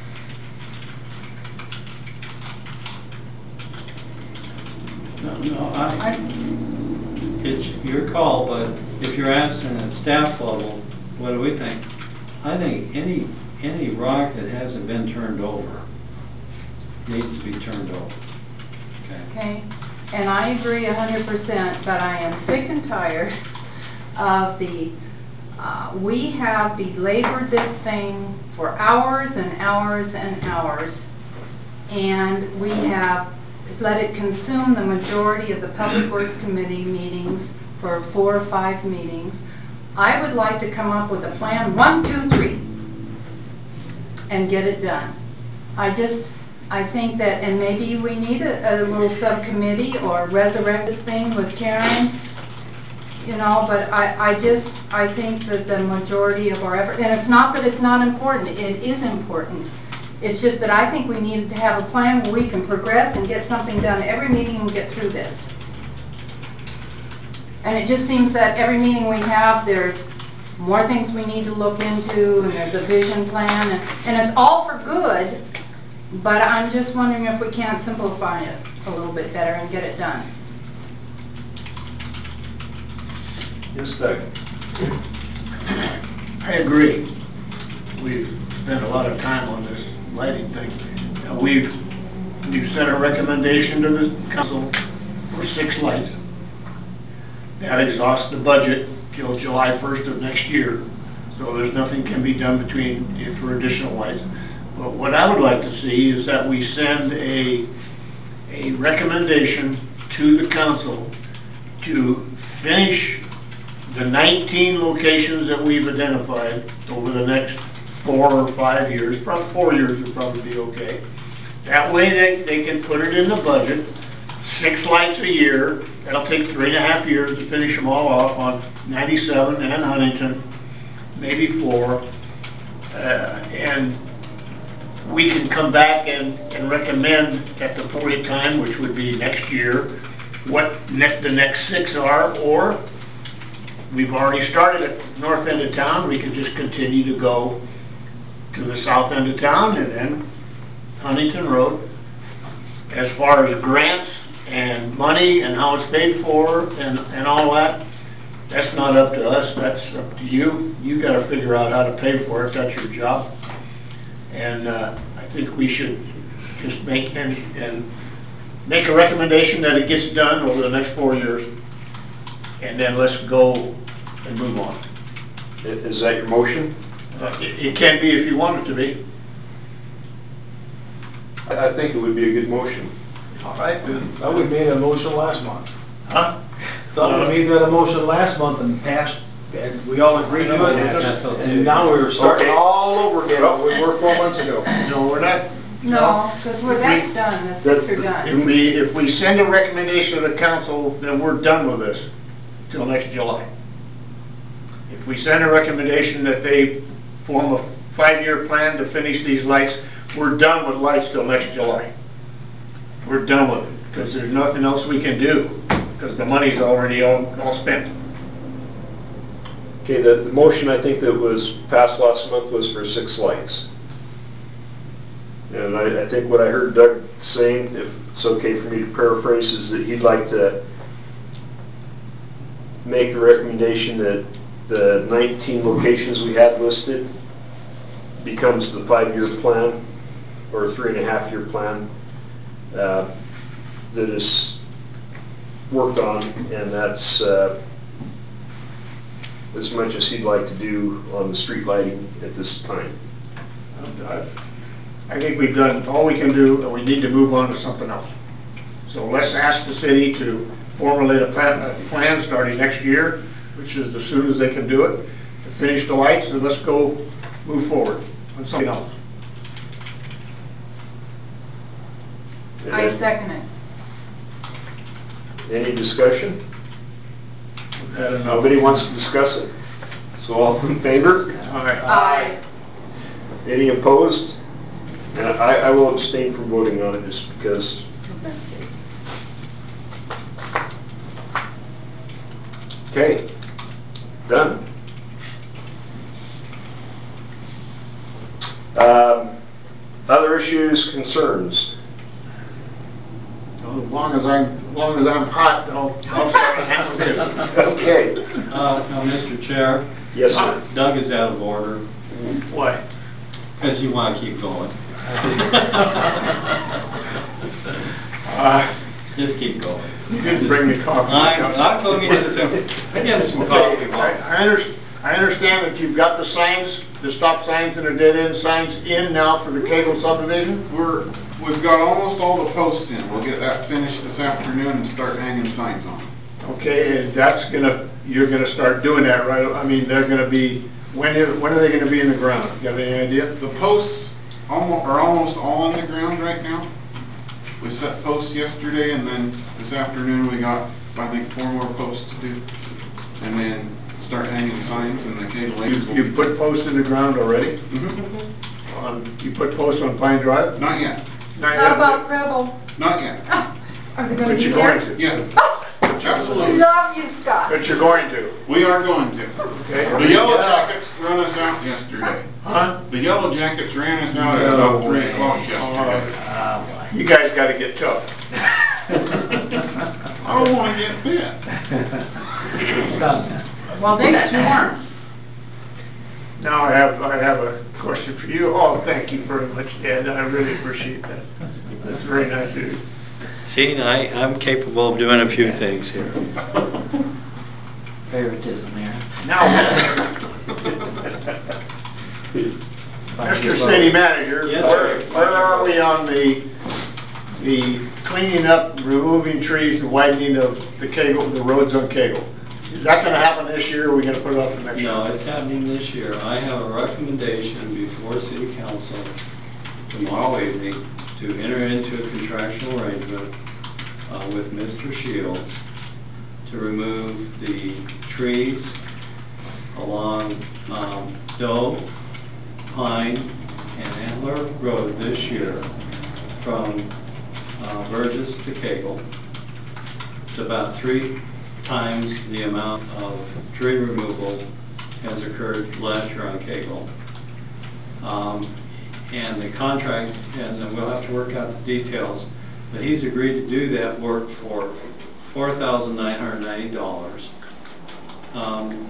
No, no, I, it's your call, but if you're asking at staff level, what do we think? I think any, any rock that hasn't been turned over needs to be turned over. Okay. Okay, and I agree a hundred percent, but I am sick and tired of the, uh, we have belabored this thing for hours and hours and hours, and we have let it consume the majority of the Public Works Committee meetings for four or five meetings. I would like to come up with a plan, one, two, three, and get it done. I just, I think that, and maybe we need a, a little subcommittee or resurrect this thing with Karen, you know, but I, I just, I think that the majority of our effort, and it's not that it's not important, it is important. It's just that I think we need to have a plan where we can progress and get something done every meeting and get through this. And it just seems that every meeting we have, there's more things we need to look into, and there's a vision plan, and, and it's all for good, but I'm just wondering if we can't simplify it a little bit better and get it done. Yes, Doug. I agree. We've spent a lot of time on this lighting thing. Uh, we've, we've sent a recommendation to the council for six lights. That exhausts the budget till July first of next year, so there's nothing can be done between for additional lights. But what I would like to see is that we send a, a recommendation to the council to finish the nineteen locations that we've identified over the next four or five years. Probably four years would probably be okay. That way they, they can put it in the budget, six lights a year. That'll take three and a half years to finish them all off on ninety-seven and Huntington, maybe four. Uh, and we can come back and, and recommend at the point in time, which would be next year, what ne the next six are, or we've already started at the north end of town. We can just continue to go to the south end of town and then Huntington Road. As far as grants and money and how it's paid for and, and all that, that's not up to us, that's up to you. You got to figure out how to pay for it, that's your job. And uh, I think we should just make and, and make a recommendation that it gets done over the next four years. And then let's go and move on. Is that your motion? Uh, it, it can be if you want it to be. I, I think it would be a good motion. All right, then. Thought we made a motion last month. Huh? Thought we made that a motion last month and passed, and we all agreed to it. Yeah, that's so too. And now we're starting Okay. all over again, what we were four months ago. No, we're not. No, because we're, that's done, the six are done. If we, if we send a recommendation to the council, then we're done with this till next July. If we send a recommendation that they form a five-year plan to finish these lights, we're done with lights till next July. We're done with it, because there's nothing else we can do, because the money's already all, all spent. Okay, the, the motion I think that was passed last month was for six lights. And I, I think what I heard Doug saying, if it's okay for me to paraphrase, is that he'd like to make the recommendation that the nineteen locations we had listed becomes the five-year plan or three and a half year plan uh, that is worked on, and that's uh, as much as he'd like to do on the street lighting at this time. I think we've done all we can do, and we need to move on to something else. So let's ask the city to formulate a plan, a plan starting next year, which is as soon as they can do it, to finish the lights, and let's go move forward on something else. I second it. Any discussion? I don't know. Nobody wants to discuss it? So all in favor? All right. Aye. Any opposed? And I, I will abstain from voting on it just because. Okay, done. Um, Other issues, concerns? Well, As long as I'm, as long as I'm hot, I'll, I'll start to handle this. Okay, Uh, now, Mister Chair, yes, sir. Doug is out of order, Why? because you want to keep going. Uh, Just keep going. You didn't bring me coffee. I'm not going to get some, I get him some coffee. I, I under, I understand that you've got the signs, the stop signs and the dead end signs in now for the Cagle subdivision? We're, we've got almost all the posts in. We'll get that finished this afternoon and start hanging signs on them. Okay, and that's gonna, you're gonna start doing that, right? I mean, they're gonna be, when, are- when are they gonna be in the ground? You have any idea? The posts almost, are almost all in the ground right now. We set posts yesterday, and then this afternoon we got, I think, four more posts to do. And then start hanging signs and the cable You, lanes will you be. put posts in the ground already? Mhm. On, you put posts on Pine Drive? Not yet, Not How yet, about Preble? not yet. Are they gonna But be you're going there? to. Yes, absolutely. Love you, Scott. But you're going to, We are going to. okay? The Yellow Jackets run us out yesterday. Huh? The Yellow Jackets ran us out at about three o'clock yesterday. You guys gotta get tough. I don't wanna get bit. Stop. Well, they swarm. Now I have, I have a question for you. Oh, thank you very much, Dad. I really appreciate that. That's very nice of you. See, I, I'm capable of doing a few things here. Favoritism here. Now, Mister City Manager, Yes, where, sir. where are we on the, the cleaning up, removing trees and widening of the Cagle, the roads on Cagle? Is that gonna happen this year, or are we gonna put it off for next year? No, it's happening this year. I have a recommendation before City Council tomorrow evening to enter into a contractual arrangement uh, with Mister Shields to remove the trees along um, Doe, Pine, and Antler Road this year from uh, Burgess to Cagle. It's about three times the amount of tree removal has occurred last year on Cagle. Um, and the contract, and we'll have to work out the details, but he's agreed to do that work for four thousand nine hundred ninety dollars. Um,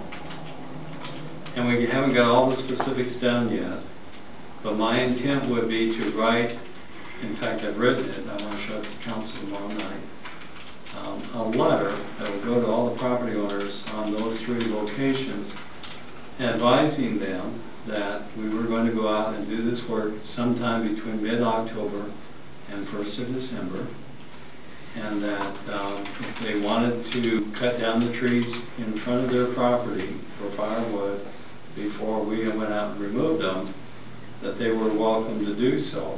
and we haven't got all the specifics down yet, but my intent would be to write, in fact I've written it, I want to show it to council tomorrow night, um, a letter that will go to all the property owners on those three locations, advising them that we were going to go out and do this work sometime between mid-October and first of December, and that um, if they wanted to cut down the trees in front of their property for firewood before we went out and removed them, that they were welcome to do so,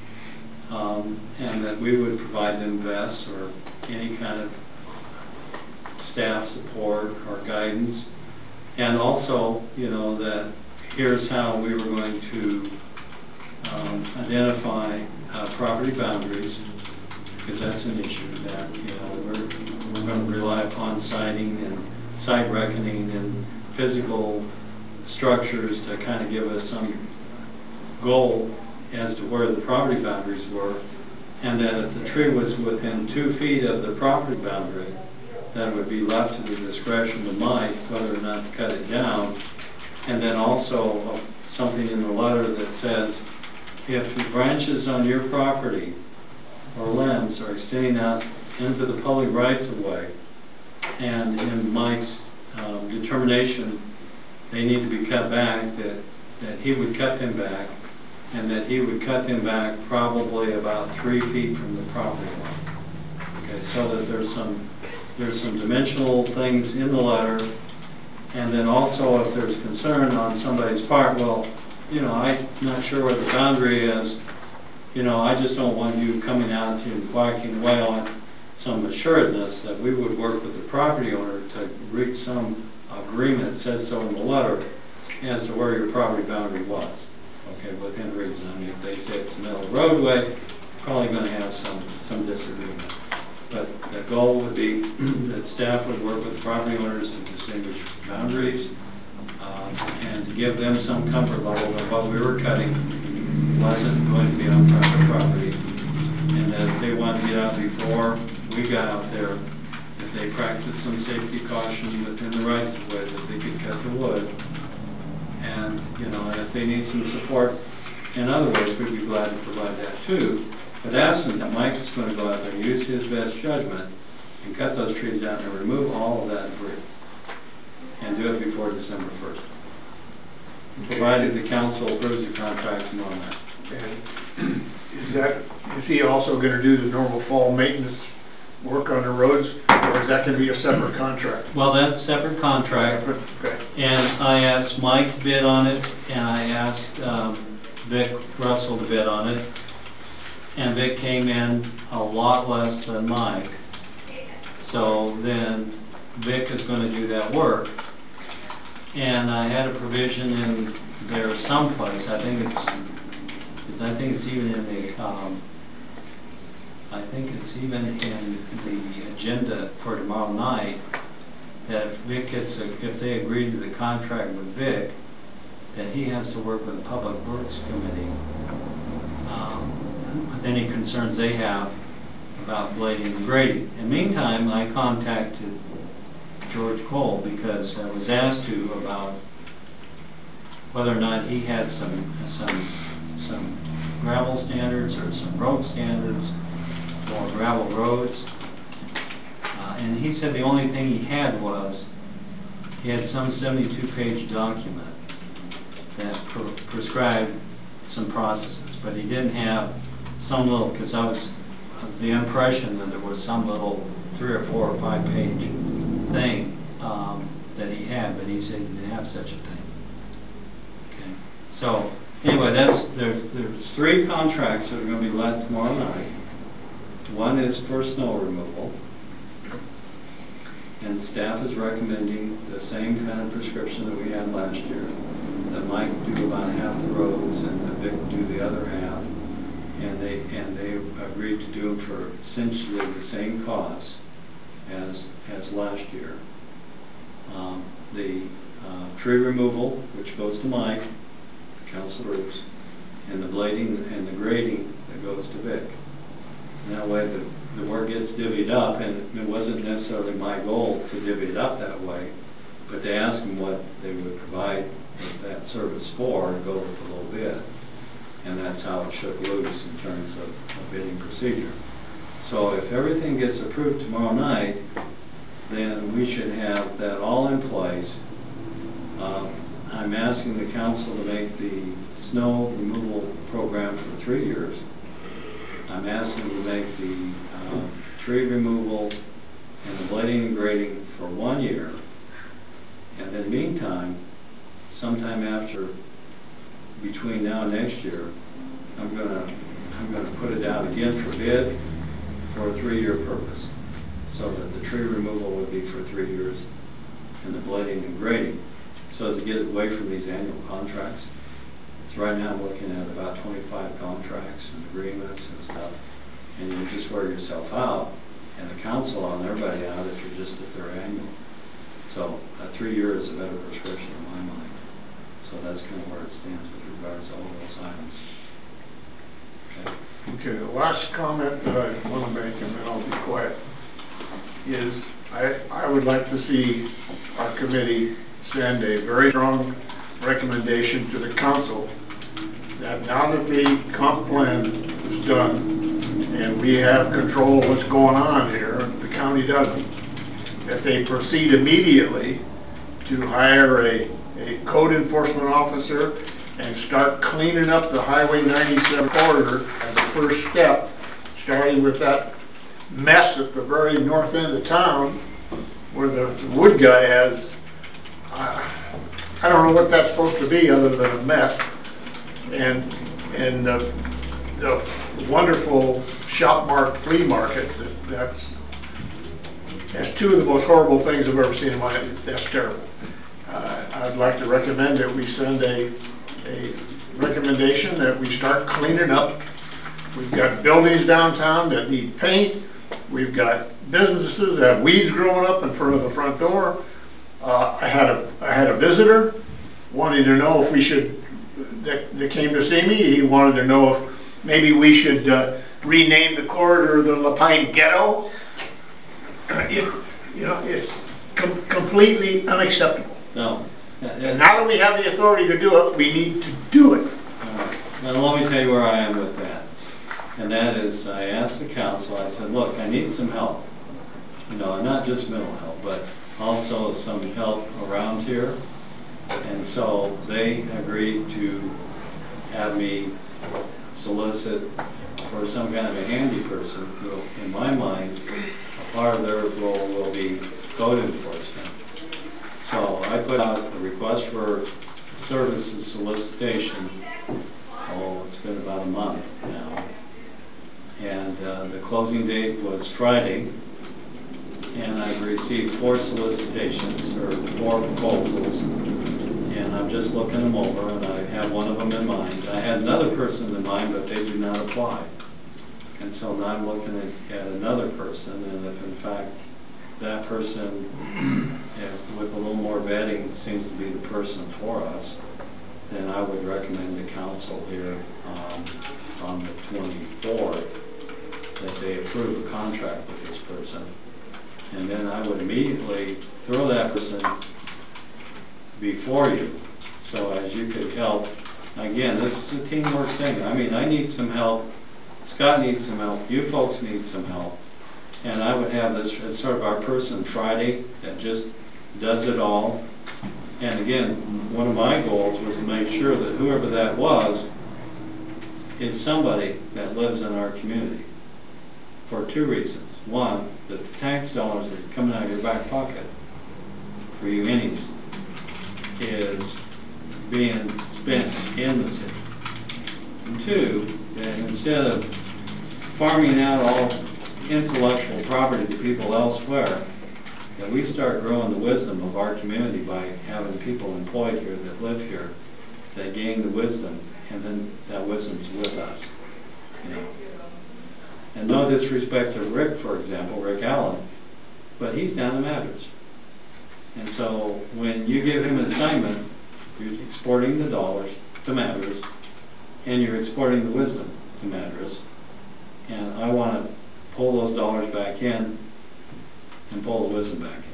um, and that we would provide them vests or any kind of staff support or guidance. And also, you know, that here's how we were going to um, identify uh, property boundaries, because that's an issue that, you know, we're, we're going to rely upon siting and site reckoning and physical structures to kind of give us some goal as to where the property boundaries were, and that if the tree was within two feet of the property boundary, that would be left to the discretion of Mike whether or not to cut it down. And then also uh, something in the letter that says, if the branches on your property or limbs are extending out into the public rights of way, and in Mike's um, determination they need to be cut back, that, that he would cut them back, and that he would cut them back probably about three feet from the property line. Okay, so that there's some, there's some dimensional things in the letter And then also if there's concern on somebody's part, well, you know, I'm not sure where the boundary is. You know, I just don't want you coming out and whacking away on some assuredness that we would work with the property owner to reach some agreement, it says so in the letter, as to where your property boundary was. Okay, within reason. I mean, if they say it's a middle roadway, probably going to have some, some disagreement. But the goal would be that staff would work with the property owners to distinguish boundaries uh, and to give them some comfort level that what we were cutting wasn't going to be on private property. And that if they wanted to get out before we got out there, if they practiced some safety caution within the rights of way, that they could cut the wood. And, you know, and if they need some support in other ways, we'd be glad to provide that too. But absent that, Mike is going to go out there and use his best judgment and cut those trees down and remove all of that debris. And do it before December first. Provided the council approves the contract tomorrow night. And is that, is he also gonna do the normal fall maintenance work on the roads, or is that gonna be a separate contract? Well, that's a separate contract. Okay. And I asked Mike to bid on it, and I asked um, Vic Russell to bid on it. And Vic came in a lot less than Mike. So then Vic is going to do that work. And I had a provision in there someplace. I think it's, it's I think it's even in the, um, I think it's even in the agenda for tomorrow night, that if Vic gets, a, if they agree to the contract with Vic, that he has to work with the Public Works Committee. Um, with any concerns they have about blading and grading. In the meantime, I contacted George Cole because I was asked to about whether or not he had some some some gravel standards or some road standards for gravel roads. Uh, and he said the only thing he had was he had some seventy-two page document that pre prescribed some processes, but he didn't have some little, because I was of the impression that there was some little three or four or five page thing um, that he had, but he said he didn't have such a thing. Okay. So anyway, that's there's there's three contracts that are going to be let tomorrow night. One is for snow removal, and staff is recommending the same kind of prescription that we had last year. That Mike do about half the roads and that Vic do the other half. And they and they agreed to do them for essentially the same cost as as last year. Um, the uh, tree removal, which goes to Mike, Council Bruce, and the blading and the grading that goes to Vic. And that way the, the work gets divvied up, and it wasn't necessarily my goal to divvy it up that way, but to ask them what they would provide that service for and go with a little bit. And that's how it shook loose in terms of a bidding procedure. So if everything gets approved tomorrow night, then we should have that all in place. Um, I'm asking the council to make the snow removal program for three years. I'm asking to make the uh, tree removal and the blading and grading for one year. And then meantime, sometime after between now and next year, I'm gonna I'm gonna put it out again for bid for a three-year purpose, so that the tree removal would be for three years, and the blading and grading, so as to get away from these annual contracts. So right now I'm looking at about twenty-five contracts and agreements and stuff, and you just wear yourself out, and the council on everybody out if you're just if they're annual. So uh, three years is a better prescription in my mind. So that's kind of where it stands with regards to all those items. Okay. Okay, the last comment that I want to make, and then I'll be quiet, is I, I would like to see our committee send a very strong recommendation to the council that now that the comp plan is done and we have control of what's going on here, the county doesn't, that they proceed immediately to hire a a code enforcement officer and start cleaning up the Highway ninety-seven corridor as a first step, starting with that mess at the very north end of town where the wood guy has, I, I don't know what that's supposed to be other than a mess. And, and the, the wonderful Shop Mart flea market, that- that's, that's two of the most horrible things I've ever seen in my life. That's terrible. Uh, I'd like to recommend that we send a, a recommendation that we start cleaning up. We've got buildings downtown that need paint. We've got businesses that have weeds growing up in front of the front door. Uh, I had a, I had a visitor wanting to know if we should, that, that came to see me, he wanted to know if maybe we should uh, rename the corridor the Lapine Ghetto. It, you know, it's com completely unacceptable. No. And now that we have the authority to do it, we need to do it. Alright. Now let me tell you where I am with that. And that is, I asked the council, I said, look, I need some help. You know, not just mental health, but also some help around here. And so they agreed to have me solicit for some kind of a handy person who, in my mind, a part of their role will be code enforcement. So I put out a request for services solicitation. Oh, it's been about a month now. And uh, the closing date was Friday. And I've received four solicitations, or four proposals. And I'm just looking them over, and I have one of them in mind. I had another person in mind, but they did not apply. And so now I'm looking at, at another person, and if in fact that person, if, with a little more vetting, seems to be the person for us, then I would recommend the council here um, on the twenty-fourth that they approve a contract with this person. And then I would immediately throw that person before you, so as you could help. Again, this is a teamwork thing. I mean, I need some help. Scott needs some help. You folks need some help. And I would have this as sort of our person Friday that just does it all. And again, one of my goals was to make sure that whoever that was is somebody that lives in our community for two reasons. One, that the tax dollars that are coming out of your back pocket for you innies is being spent in the city. And two, that instead of farming out all intellectual property to people elsewhere, that we start growing the wisdom of our community by having people employed here that live here, that gain the wisdom, and then that wisdom's with us. You know? And no disrespect to Rick, for example, Rick Allen, but he's down in Madras. And so when you give him an assignment, you're exporting the dollars to Madras, and you're exporting the wisdom to Madras. And I want to pull those dollars back in and pull the wisdom back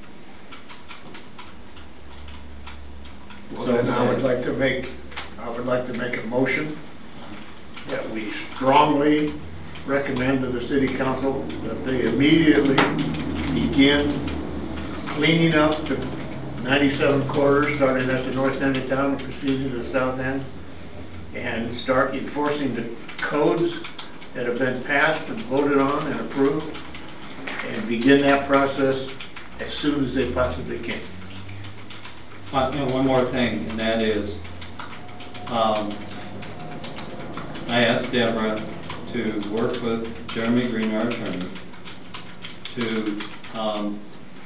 in. Well, So then I would say- like to make, I would like to make a motion that we strongly recommend to the city council that they immediately begin cleaning up the ninety-seven corridors, starting at the north end of town and proceeding to the south end, and start enforcing the codes that have been passed and voted on and approved, and begin that process as soon as they possibly can. Uh, you know, one more thing, and that is, um, I asked Deborah to work with Jeremy Green, our attorney, to um,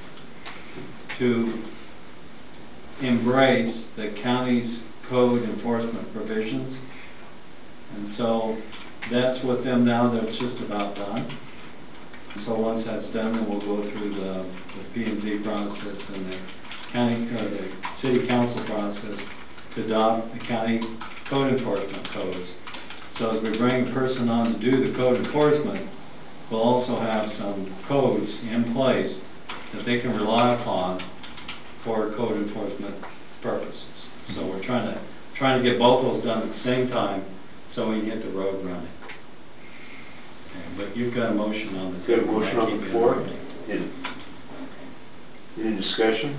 to embrace the county's code enforcement provisions. And so that's with them now. That's just about done. So once that's done, then we'll go through the, the P and Z process and the county or the city council process to adopt the county code enforcement codes. So as we bring a person on to do the code enforcement, we'll also have some codes in place that they can rely upon for code enforcement purposes. So we're trying to trying to get both those done at the same time so we can hit the road running. Okay, but you've got a motion on the Got a table. motion I on keep the floor? interrupting. Any any discussion?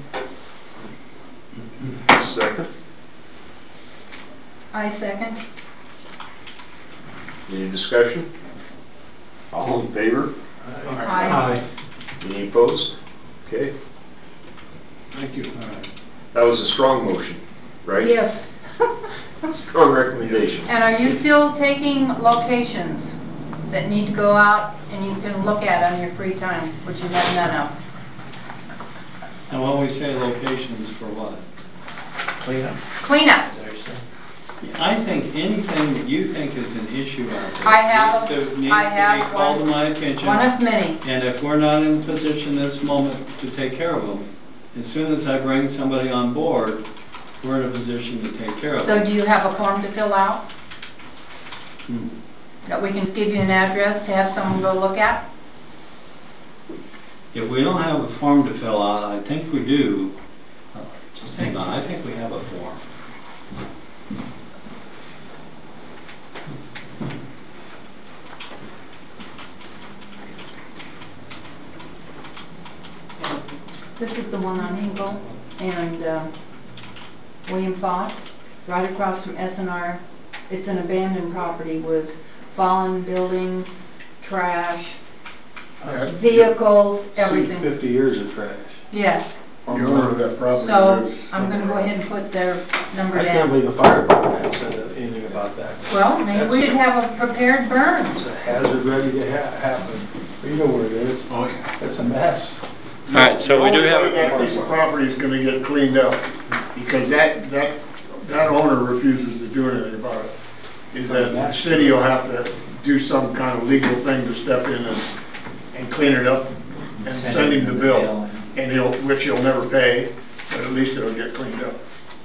Second? I second. Any discussion? All in favor? Aye. Any opposed? Okay, Thank you. All right. that was a strong motion. right? Yes. Strong recommendation. And are you still taking locations that need to go out and you can look at on your free time, which you have none of? And when we say locations, for what? Cleanup. Cleanup. I think anything that you think is an issue out there I have, needs to, I needs to have be called to one, my attention. one of many. And if we're not in a position this moment to take care of them, as soon as I bring somebody on board, we're in a position to take care of So them. do you have a form to fill out? Hmm. That we can just give you an address to have someone go look at? If we don't have a form to fill out, I think we do. Uh, Just hang on, I think we have a form. This is the one on Hinkle and uh, William Foss, right across from S and R. It's an abandoned property with fallen buildings, trash, Yeah. vehicles, See everything. fifty years of trash. Yes, The owner of that property so is. I'm gonna go ahead and put their number I can't down. believe the fire department hasn't said anything about that. Well, maybe That's we a- should have a prepared burn. It's a hazard ready to ha- happen. You know where it is. Oh, yeah. It's a mess. All right, so we do have The only way that piece of property is gonna get cleaned up, because that, that, that owner refuses to do anything about it. Is that the city will have to do some kind of legal thing to step in and, and clean it up and send him the bill. And he'll, which he'll never pay, but at least it'll get cleaned up.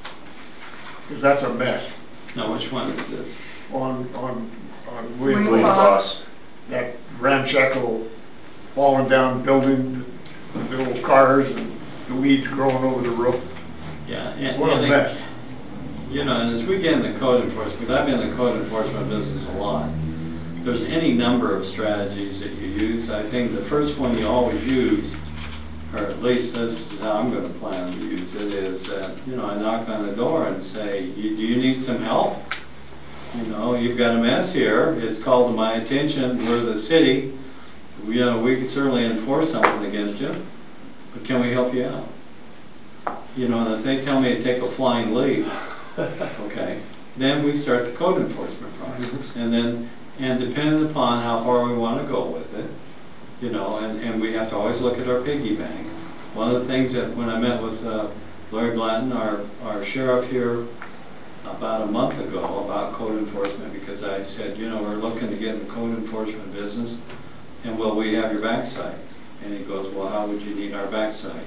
Because that's a mess No, which one is this? on, on, on William William, William Foss. Foss. that ramshackle falling down building, the little cars and the weeds growing over the roof. Yeah. and- What a and it- mess. You know, and as we get into code enforcement, because I've been in the code enforcement business a lot, there's any number of strategies that you use. I think the first one you always use, or at least this is how I'm going to plan to use it, is that, you know, I knock on the door and say, "You- do you need some help? You know, you've got a mess here, it's called to my attention, we're the city, you know, we could certainly enforce something against you, but can we help you out?" You know, and if they tell me to take a flying leap, okay, then we start the code enforcement process. And then, and depending upon how far we want to go with it, you know, and, and we have to always look at our piggy bank. One of the things that, when I met with uh, Larry Blanton, our, our sheriff here, about a month ago about code enforcement, because I said, you know, we're looking to get in the code enforcement business, and will we have your backside? And he goes, well, how would you need our backside?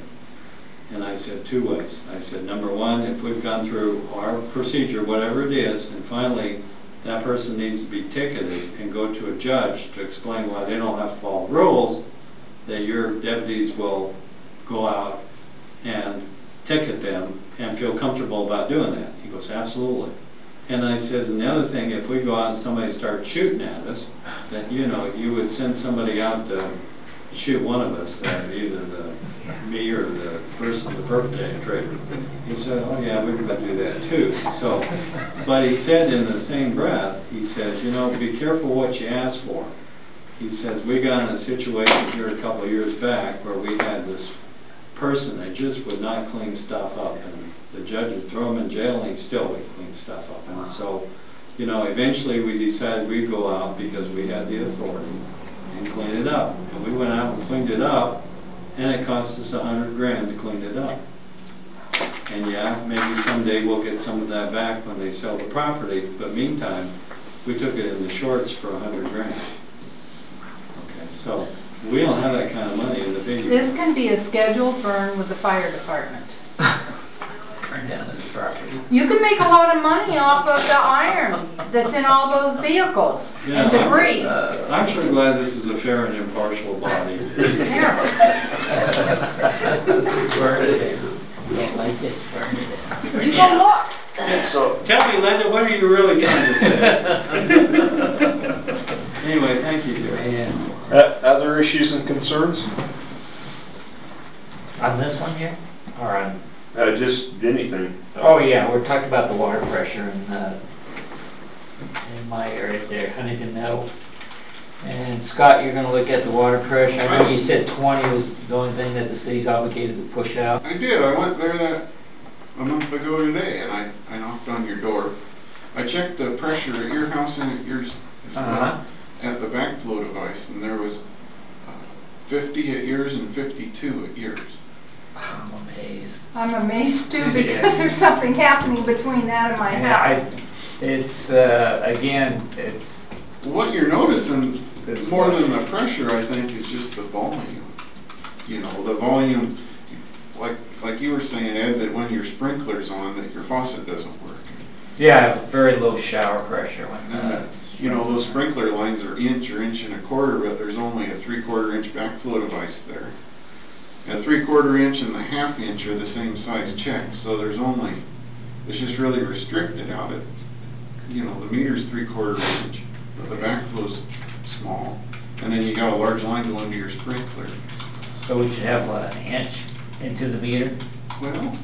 And I said, two ways. I said, number one, if we've gone through our procedure, whatever it is, and finally that person needs to be ticketed and go to a judge to explain why they don't have to follow rules, that your deputies will go out and ticket them and feel comfortable about doing that. He goes, absolutely. And I says, and the other thing, if we go out and somebody starts shooting at us, that, you know, you would send somebody out to shoot one of us, uh, either the, me or the person, the perpetrator. He said, oh yeah, we could do that too. So, but he said in the same breath, he says, you know, be careful what you ask for. He says, we got in a situation here a couple of years back where we had this person that just would not clean stuff up, and the judge would throw him in jail and he still would clean stuff up. And so, you know, eventually we decided we'd go out because we had the authority and clean it up. And we went out and cleaned it up, and it cost us a hundred grand to clean it up. And yeah, maybe someday we'll get some of that back when they sell the property, but meantime, we took it in the shorts for a hundred grand. Okay, so we don't have that kind of money in the big. This can be a scheduled burn with the fire department. Burn down his property. You can make a lot of money off of the iron that's in all those vehicles Yeah, and debris. I'm, I'm sure glad this is a fair and impartial body. Here. Burn it down. You don't like it, burn it down. You go look. Yeah, so, Tell me, Linda, what are you really trying to say? Anyway, thank you, Jerry. Man. uh, other issues and concerns? On this one here? Or on? Uh, just anything. Oh, yeah, we're talking about the water pressure in, uh, in my area there, Huntington Meadow. And Scott, you're gonna look at the water pressure. I know you said twenty was the only thing that the city's obligated to push out. I did, I went there that a month ago today, and I, I knocked on your door. I checked the pressure at your house and at yours as well, Uh-huh. at the backflow device, and there was uh, fifty at yours and fifty-two at yours. I'm amazed. I'm amazed too, Yeah. because there's something happening between that and my Yeah, I, house. it's, uh, again, it's, What you're noticing, more than the pressure, I think, is just the volume. You know, the volume, like, like you were saying, Ed, that when your sprinkler's on, that your faucet doesn't work. yeah, very low shower pressure when, And, uh, you know, those sprinkler lines are inch or inch and a quarter, but there's only a three-quarter inch backflow device there. A three-quarter inch and the half inch are the same size check, so there's only, it's just really restricted out at, you know, the meter's three-quarter inch, but the backflow's small. And then you got a large line going to your sprinkler. so we should have, what, an inch into the meter? Well,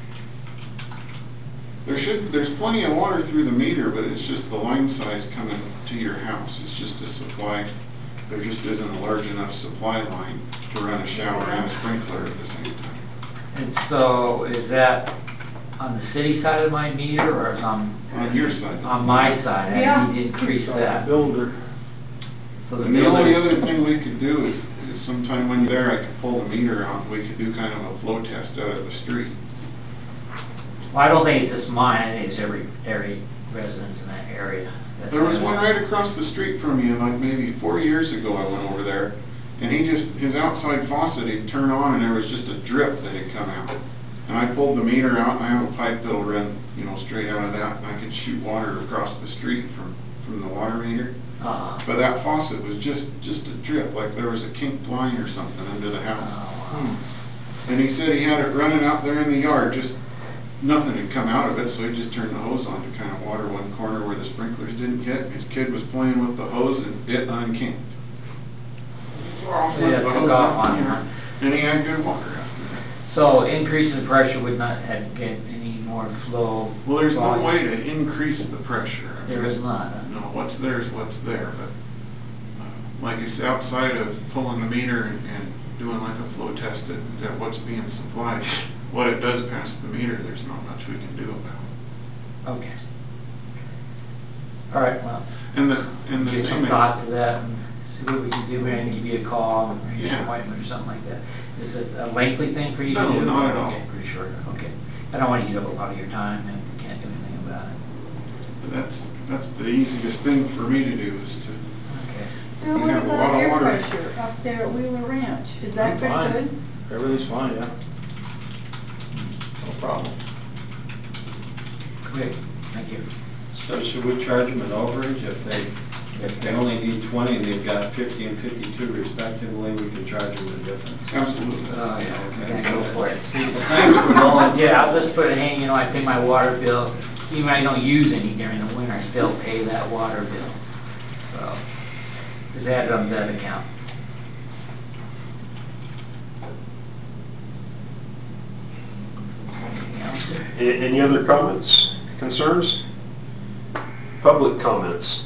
there should, there's plenty of water through the meter, but it's just the line size coming to your house. It's just a supply, there just isn't a large enough supply line to run a shower and a sprinkler at the same time. And so is that on the city side of my meter or is on, On your side. on my side? I Yeah. need to increase that. Builder. So the And the only builders- other thing we could do is, is sometime when you're there, I could pull the meter out, and we could do kind of a flow test out of the street. Well, I don't think it's just mine, I think it's every, every residence in that area. That's There was what one I- right across the street from you, like maybe four years ago I went over there, and he just, his outside faucet, he'd turn on and there was just a drip that had come out. And I pulled the meter out and I have a pipe that'll run, you know, straight out of that, and I could shoot water across the street from, from the water meter. Uh, But that faucet was just, just a drip, like there was a kinked line or something under the house. oh, And he said he had it running out there in the yard, just nothing had come out of it, so he just turned the hose on to kind of water one corner where the sprinklers didn't hit. His kid was playing with the hose and it unkinked. Off So went you the took hose off out on there, her. and he had good water after that. So increasing the pressure would not have, get any more flow? Well, there's no volume? way to increase the pressure. There is not, huh? No, what's there is what's there, but uh, like it's outside of pulling the meter and, and doing like a flow test at, at what's being supplied. What it does past the meter, there's not much we can do about. Okay. All right, well, And the, and the give some same, thought to that and see what we can do, and give you a call, or an Yeah. appointment or something like that. Is it a lengthy thing for you to No, do? not at all. Okay, pretty short, okay. I don't want to eat up a lot of your time and you can't do anything about it. that's, that's the easiest thing for me to do is to, Okay. Now, We what have a lot about of air water. pressure up there at Wheeler Ranch? Is that pretty Fine. good? Everything's fine, yeah. No problem. Great, thank you. So should we charge them an overage if they, if they only need twenty and they've got fifty and fifty-two respectively, we can charge them the difference? absolutely. Oh, yeah, Okay. okay, go for it. See, Well, thanks for going. yeah, I'll just put it, hey, you know, I pay my water bill, even when I don't use any during the winter, I still pay that water bill. So, just add it on that account. Anything else there? A- Any other comments, concerns? Public comments?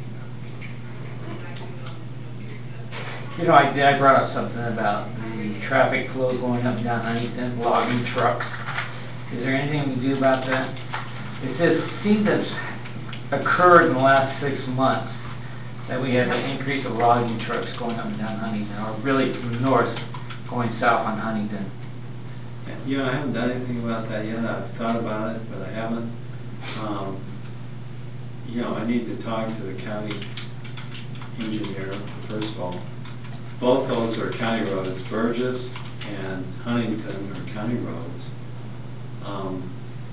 You know, I did, I brought up something about the traffic flow going up and down Huntington, logging trucks. Is there anything we can do about that? It says, seemed to have occurred in the last six months that we had an increase of logging trucks going up and down Huntington, or really from north going south on Huntington. You know, I haven't done anything about that yet. I've thought about it, but I haven't. Um, You know, I need to talk to the county engineer, first of all. Both those are county roads, Burgess and Huntington are county roads. Um,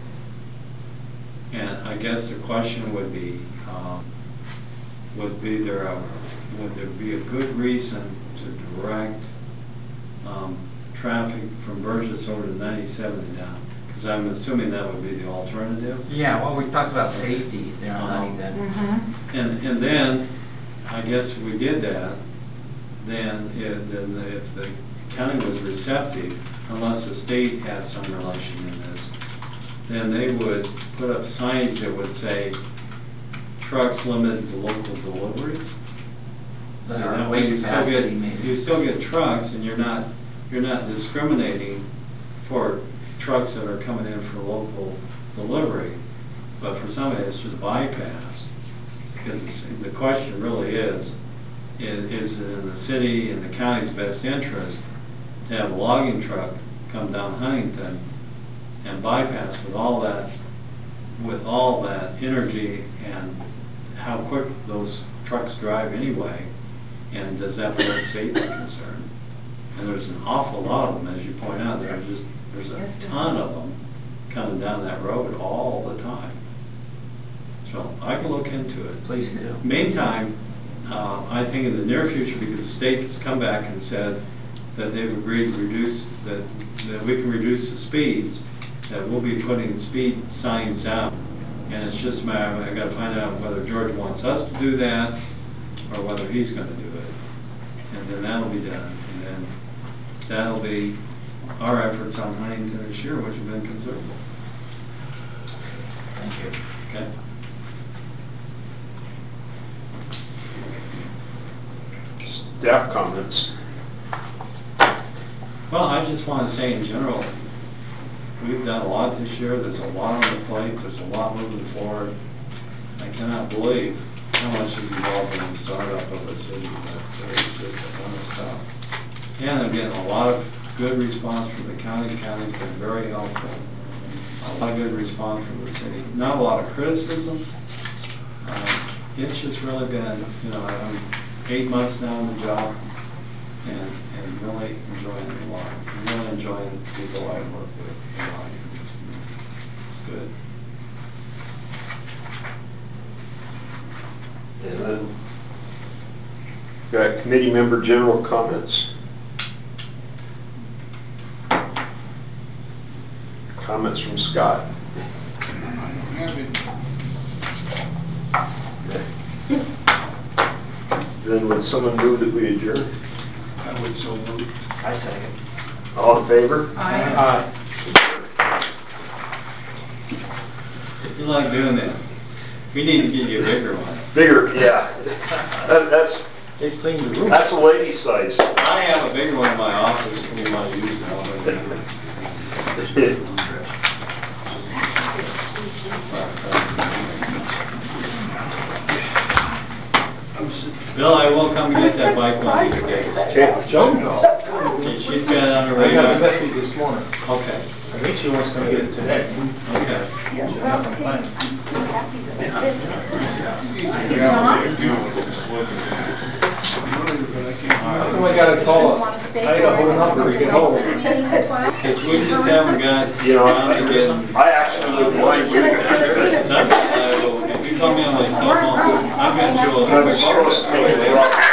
And I guess the question would be, um, would be there a, would there be a good reason to direct um, traffic from Burgess over to ninety-seven and down? Because I'm assuming that would be the alternative. Yeah, well, we talked about safety there on Uh-huh. Huntington. Mm-hmm. And, and then, I guess if we did that, then if, then if the county was receptive, unless the state has some relation in this, then they would put up signage that would say, trucks limited to local deliveries. So That are that weight way you still capacity, get, maybe. you still get trucks and you're not, you're not discriminating for trucks that are coming in for local delivery, but for somebody it's just bypass. Because it's, the question really is, is, is it in the city and the county's best interest to have a logging truck come down Huntington and bypass with all that, with all that energy and how quick those trucks drive anyway, and does that pose a safety concern? And there's an awful lot of them, as you point out, there are just, there's a ton of them coming down that road all the time. So I can look into it. Please do. Meantime, uh, I think in the near future, because the state has come back and said that they've agreed to reduce, that, that we can reduce the speeds, that we'll be putting speed signs out. And it's just a matter of, I gotta find out whether George wants us to do that or whether he's gonna do it. And then that'll be done. And then that'll be our efforts on Huntington this year, which have been considerable. Thank you. Okay? Staff comments. Well, I just want to say in general, we've done a lot this year. There's a lot on the plate. There's a lot moving forward. I cannot believe how much is involved in the startup of a city. It's just a ton of stuff. And I'm getting a lot of good response from the county. The county's been very helpful. A lot of good response from the city. Not a lot of criticism. Uh, it's just really been, you know, I'm eight months now in the job, and, and really enjoying it a lot. I'm really enjoying the people I work with a lot. It's good. And then, got committee member general comments. Comments from Scott. I don't have it. Then would someone move that we adjourn? I would so move. I second. All in favor? Aye. You like doing that? We need to get you a bigger one. Bigger, yeah. That, that's, They cleaned the room. that's a lady size. I have a bigger one in my office if we want to use it. Bill, I will come get that bike one of these days. Okay. Joan called. Okay, she's got it on her I got a radar. message this morning. Okay, I think she wants to come get it today. okay. She has something planned. How come I gotta call Idaho number to get hold of her? Because we just haven't got, You know, around to getting. I actually wouldn't mind. If you call me on my cell phone, I've got you. I was supposed to.